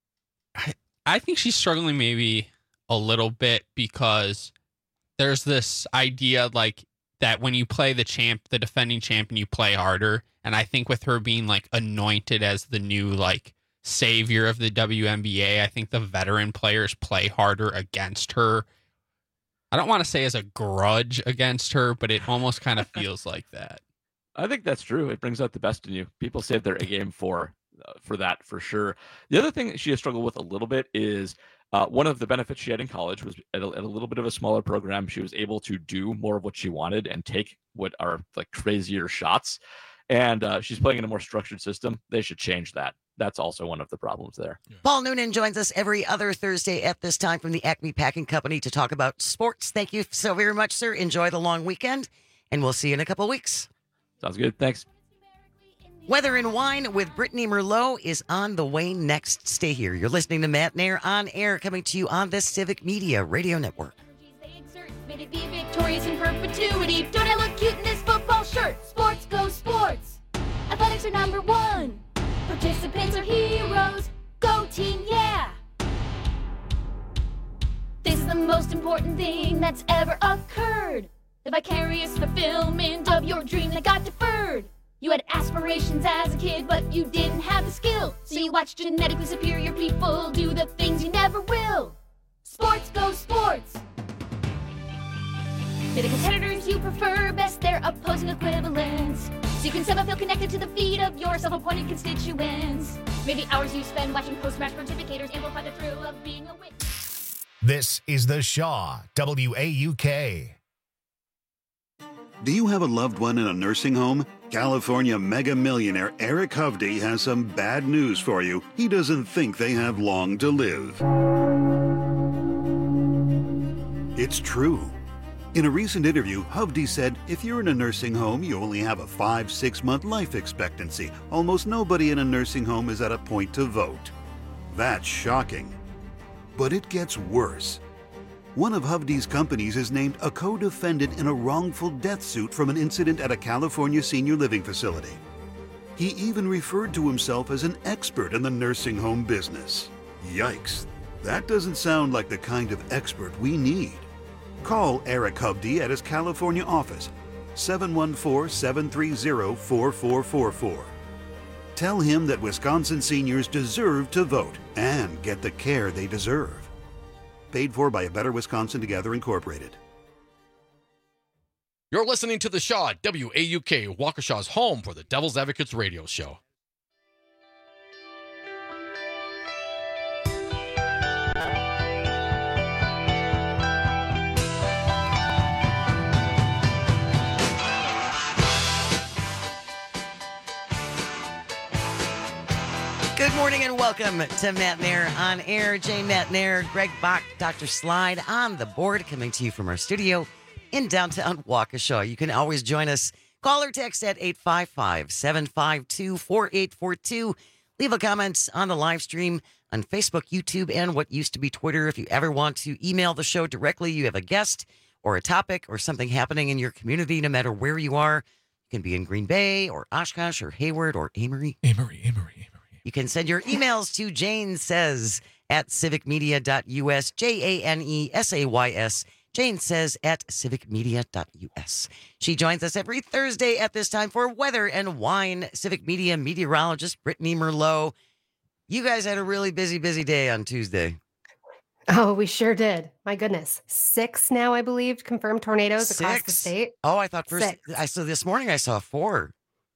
I, I think she's struggling maybe a little bit because there's this idea like that when you play the champ, the defending champion, you play harder. And I think with her being like anointed as the new like savior of the W N B A, I think the veteran players play harder against her. I don't want to say as a grudge against her, but it almost kind of feels like that. I think that's true. It brings out the best in you. People save their A game for uh, for that for sure. The other thing that she has struggled with a little bit is uh, one of the benefits she had in college was at a, at a little bit of a smaller program. She was able to do more of what she wanted and take what are like crazier shots. And uh, she's playing in a more structured system. They should change that. That's also one of the problems there. Paul Noonan joins us every other Thursday at this time from the Acme Packing Company to talk about sports. Thank you so very much, sir. Enjoy the long weekend, and we'll see you in a couple weeks. Sounds good. Thanks. Weather and Wine with Brittany Merlot is on the way next. Stay here. You're listening to Matt Nair on air, coming to you on the Civic Media Radio Network. May it be victorious in perpetuity. Don't I look cute in this football shirt? Sports go sports. Athletics are number one. Participants are heroes. Go team, yeah. This is the most important thing that's ever occurred. The vicarious fulfillment of your dream that got deferred. You had aspirations as a kid, but you didn't have the skill. So you watch genetically superior people do the things you never will. Sports go sports. They're the competitors you prefer best, their opposing equivalents. So you can somehow feel connected to the feet of your self-appointed constituents. Maybe hours you spend watching post-match pontificators amplify the thrill of being a witness. This is the Shaw W A U K. Do you have a loved one in a nursing home? California mega millionaire Eric Hovde has some bad news for you. He doesn't think they have long to live. It's true. In a recent interview, Hovde said, if you're in a nursing home, you only have a five, six month life expectancy. Almost nobody in a nursing home is at a point to vote. That's shocking. But it gets worse. One of Hovde's companies is named a co-defendant in a wrongful death suit from an incident at a California senior living facility. He even referred to himself as an expert in the nursing home business. Yikes, that doesn't sound like the kind of expert we need. Call Eric Hovde at his California office, seven one four, seven three zero, four four four four. Tell him that Wisconsin seniors deserve to vote and get the care they deserve. Paid for by A Better Wisconsin Together Incorporated. You're listening to the Shaw W A U K, Waukesha's home for the Devil's Advocates radio show. Good morning and welcome to Matt Nair on Air. Jane Matt Nair, Greg Bach, Doctor Slide on the board, coming to you from our studio in downtown Waukesha. You can always join us. Call or text at eight five five, seven five two, four eight four two. Leave a comment on the live stream on Facebook, YouTube, and what used to be Twitter. If you ever want to email the show directly, you have a guest or a topic or something happening in your community, no matter where you are. You can be in Green Bay or Oshkosh or Hayward or Amory. Amory, Amory. You can send your emails to Jane Says at civic media dot U S, J A N E S A Y S, Jane Says at civic media dot U S. She joins us every Thursday at this time for Weather and Wine. Civic Media meteorologist Brittany Merlot. You guys had a really busy, busy day on Tuesday. Oh, we sure did. My goodness. Six now, I believe, confirmed tornadoes Six? across the state. Oh, I thought first, Six. I saw this morning I saw four.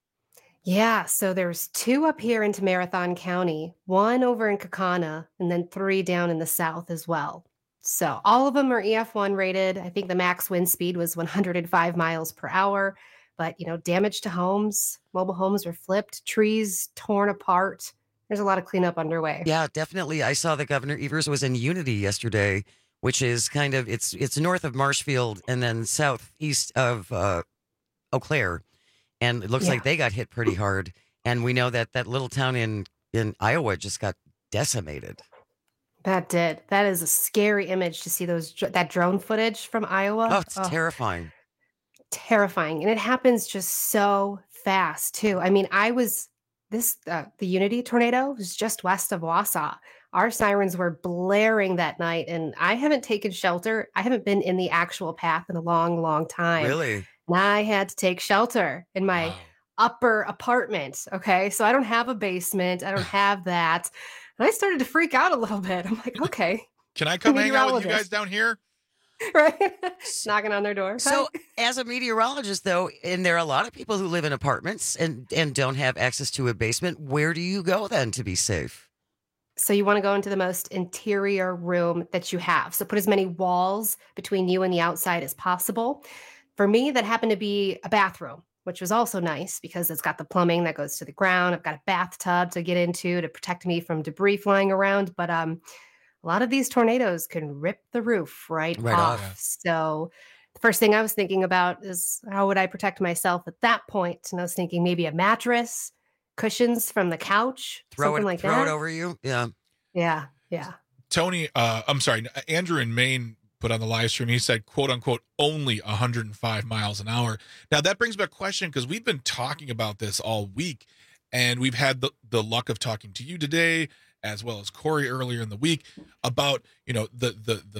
Yeah, so there's two up here into Marathon County, one over in Kakana, and then three down in the south as well. So all of them are E F one rated. I think the max wind speed was one hundred five miles per hour. But, you know, damage to homes, mobile homes were flipped, trees torn apart. There's a lot of cleanup underway. Yeah, definitely. I saw that Governor Evers was in Unity yesterday, which is kind of, it's it's north of Marshfield and then southeast of uh, Eau Claire. And it looks Yeah. like they got hit pretty hard. And we know that that little town in, in Iowa just got decimated. That did. That is a scary image to see those dr- that drone footage from Iowa. Oh, it's terrifying. Terrifying. And it happens just so fast, too. I mean, I was this uh, the Unity tornado was just west of Wausau. Our sirens were blaring that night, and I haven't taken shelter. I haven't been in the actual path in a long, long time. Really? And I had to take shelter in my upper apartment. Okay. So I don't have a basement. I don't have that. And I started to freak out a little bit. I'm like, okay. Can I come hang out with you guys down here? Right. Knocking on their door. So, Hi. as a meteorologist, though, and there are a lot of people who live in apartments and, and don't have access to a basement, where do you go then to be safe? So you want to go into the most interior room that you have. So put as many walls between you and the outside as possible. For me, that happened to be a bathroom, which was also nice because it's got the plumbing that goes to the ground. I've got a bathtub to get into to protect me from debris flying around. But um, a lot of these tornadoes can rip the roof right, Right off. off. So the first thing I was thinking about is how would I protect myself at that point? And I was thinking maybe a mattress, cushions from the couch, Throw something it, like throw that. it over you? Yeah. Yeah, yeah. Tony, uh, I'm sorry, Andrew in Maine put on the live stream, he said, quote unquote, only one hundred five miles an hour. Now, that brings back a question because we've been talking about this all week, and we've had the, the luck of talking to you today, as well as Corey earlier in the week, about, you know, the the the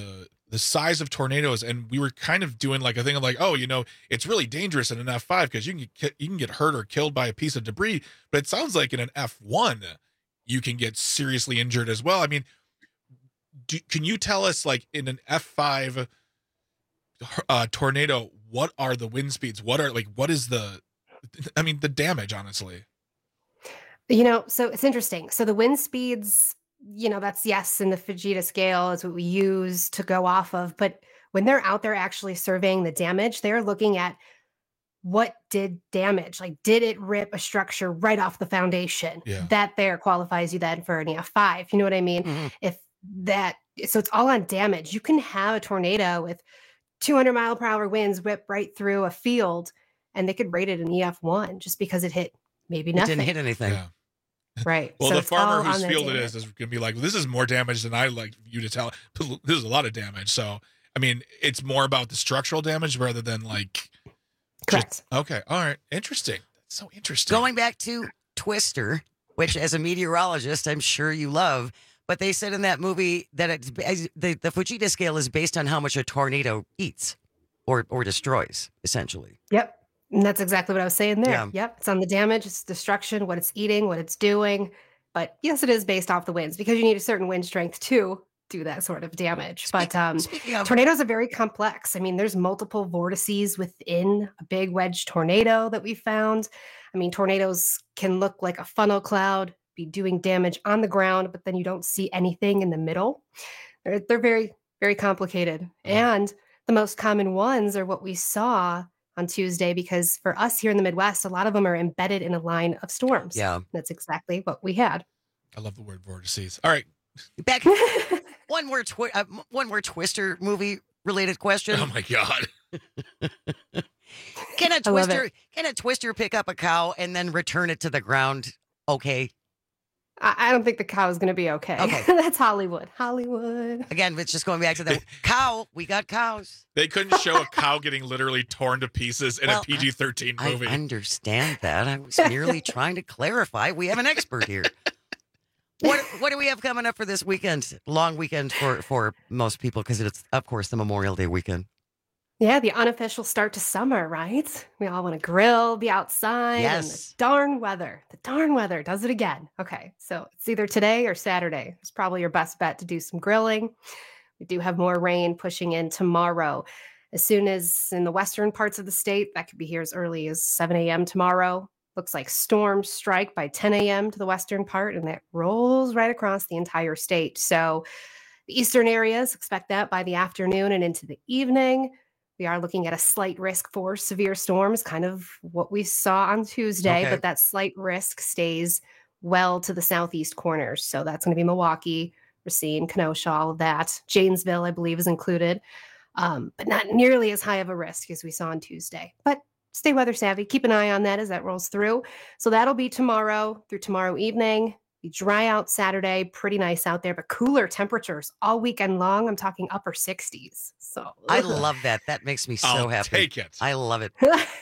the size of tornadoes, and we were kind of doing like a thing of like, oh, you know, it's really dangerous in an F five because you can get you can get hurt or killed by a piece of debris. But it sounds like in an F one, you can get seriously injured as well. I mean, do, can you tell us, like, in an F five uh, tornado, what are the wind speeds? What are like what is the I mean, the damage, honestly? You know, so it's interesting. So the wind speeds, you know, that's yes, in the Fujita scale is what we use to go off of. But when they're out there actually surveying the damage, they're looking at what did damage, like did it rip a structure right off the foundation? Yeah. That there qualifies you then for an E F five. You know what I mean? Mm-hmm. If that, so it's all on damage. You can have a tornado with two hundred mile per hour winds whip right through a field, and they could rate it an E F one just because it hit maybe It nothing. didn't hit anything. Yeah. Right. Well, So the it's all farmer on whose the field it damage. is is going to be like, this is more damage than I like you to tell. This is a lot of damage. So, I mean, it's more about the structural damage rather than like. Correct. Just, okay. All right. Interesting. That's so interesting. Going back to Twister, which as a meteorologist, I'm sure you love, but they said in that movie that it's, the, the Fujita scale is based on how much a tornado eats or, or destroys, essentially. Yep. And that's exactly what I was saying there. Yeah. Yep. It's on the damage, it's destruction, what it's eating, what it's doing. But yes, it is based off the winds because you need a certain wind strength to do that sort of damage. But um, Speaking of, tornadoes are very complex. I mean, there's multiple vortices within a big wedge tornado that we found. I mean, tornadoes can look like a funnel cloud, be doing damage on the ground, but then you don't see anything in the middle. They're, they're very, very complicated. And the most common ones are what we saw on Tuesday, because for us here in the Midwest, a lot of them are embedded in a line of storms. Yeah. That's exactly what we had. I love the word vortices. All right. back one more twi- uh, one more Twister movie related question. Oh my God. Can a I love Twister it. can a Twister pick up a cow and then return it to the ground? Okay. I, I don't think the cow is going to be okay. Okay. That's Hollywood. Hollywood. Again, it's just going back to the cow. We got cows. They couldn't show a cow getting literally torn to pieces in Well, a P G thirteen I movie. understand that. I was merely trying to clarify. We have an expert here. What what do we have coming up for this weekend? Long weekend for, for most people because it's, of course, the Memorial Day weekend. Yeah, the unofficial start to summer, right? We all want to grill, be outside, and Yes. the darn weather. The darn weather does it again. Okay, so it's either today or Saturday. It's probably your best bet to do some grilling. We do have more rain pushing in tomorrow. As soon as in the western parts of the state, that could be here as early as seven a.m. tomorrow. Looks like storms strike by ten a.m. to the western part, and that rolls right across the entire state. So the eastern areas, expect that by the afternoon and into the evening. We are looking at a slight risk for severe storms, kind of what we saw on Tuesday, Okay. but that slight risk stays well to the southeast corners. So that's going to be Milwaukee, Racine, Kenosha, all of that. Janesville, I believe, is included, um, but not nearly as high of a risk as we saw on Tuesday. But stay weather savvy. Keep an eye on that as that rolls through. So that'll be tomorrow through tomorrow evening. Be dry out Saturday, pretty nice out there, but cooler temperatures all weekend long. I'm talking upper sixties. So I love that. That makes me so I'll happy. take it. I love it.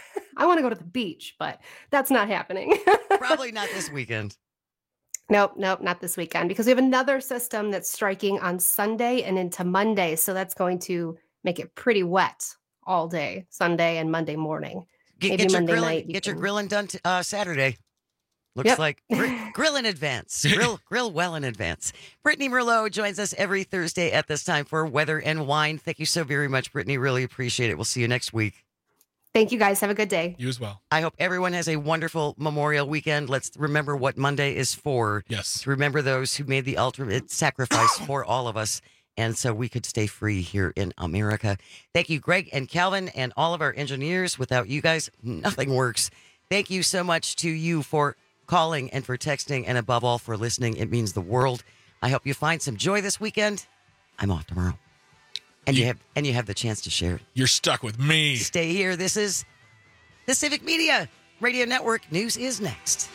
I want to go to the beach, but that's not happening. Probably not this weekend. Nope, nope, not this weekend because we have another system that's striking on Sunday and into Monday. So that's going to make it pretty wet all day, Sunday and Monday morning. Get, Maybe get your Monday grilling, night. you get your can- grilling done t- uh, Saturday. Looks Yep. like gr- grill in advance. Grill, grill well in advance. Brittany Merlot joins us every Thursday at this time for Weather and Wine. Thank you so very much, Brittany. Really appreciate it. We'll see you next week. Thank you guys. Have a good day. You as well. I hope everyone has a wonderful Memorial weekend. Let's remember what Monday is for. Yes. To remember those who made the ultimate sacrifice for all of us. And so we could stay free here in America. Thank you, Greg and Calvin, and all of our engineers. Without you guys, nothing works. Thank you so much to you for calling and for texting, and above all, for listening. It means the world. I hope you find some joy this weekend. I'm off tomorrow. And you, You- have and you have the chance to share it. You're stuck with me. Stay here. This is the Civic Media Radio Network. News is next.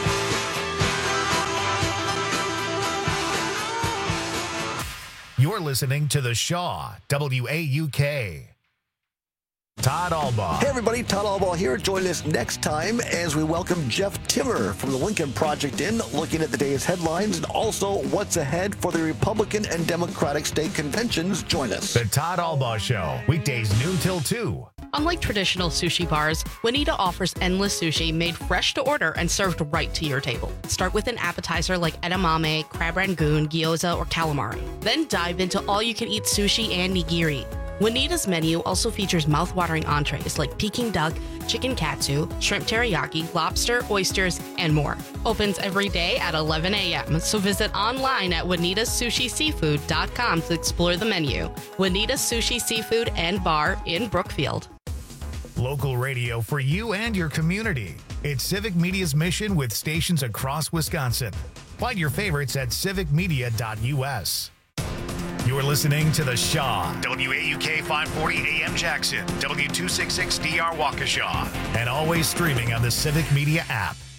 You're listening listening to The Shaw, W A U K. Todd Albaugh. Hey everybody, Todd Albaugh here. Join us next time as we welcome Jeff Timmer from the Lincoln Project in, looking at the day's headlines and also what's ahead for the Republican and Democratic state conventions. Join us. The Todd Albaugh Show, weekdays noon till two. Unlike traditional sushi bars, Juanita offers endless sushi made fresh to order and served right to your table. Start with an appetizer like edamame, crab rangoon, gyoza, or calamari. Then dive into all-you-can-eat sushi and nigiri. Juanita's menu also features mouth-watering entrees like Peking duck, chicken katsu, shrimp teriyaki, lobster, oysters, and more. Opens every day at eleven a.m., so visit online at juanitas sushi seafood dot com to explore the menu. Juanita's Sushi Seafood and Bar in Brookfield. Local radio for you and your community. It's Civic Media's mission with stations across Wisconsin. Find your favorites at civic media dot u s. You're listening to The Shaw, W A U K five forty A M Jackson, W two sixty-six D R Waukesha, and always streaming on the Civic Media app.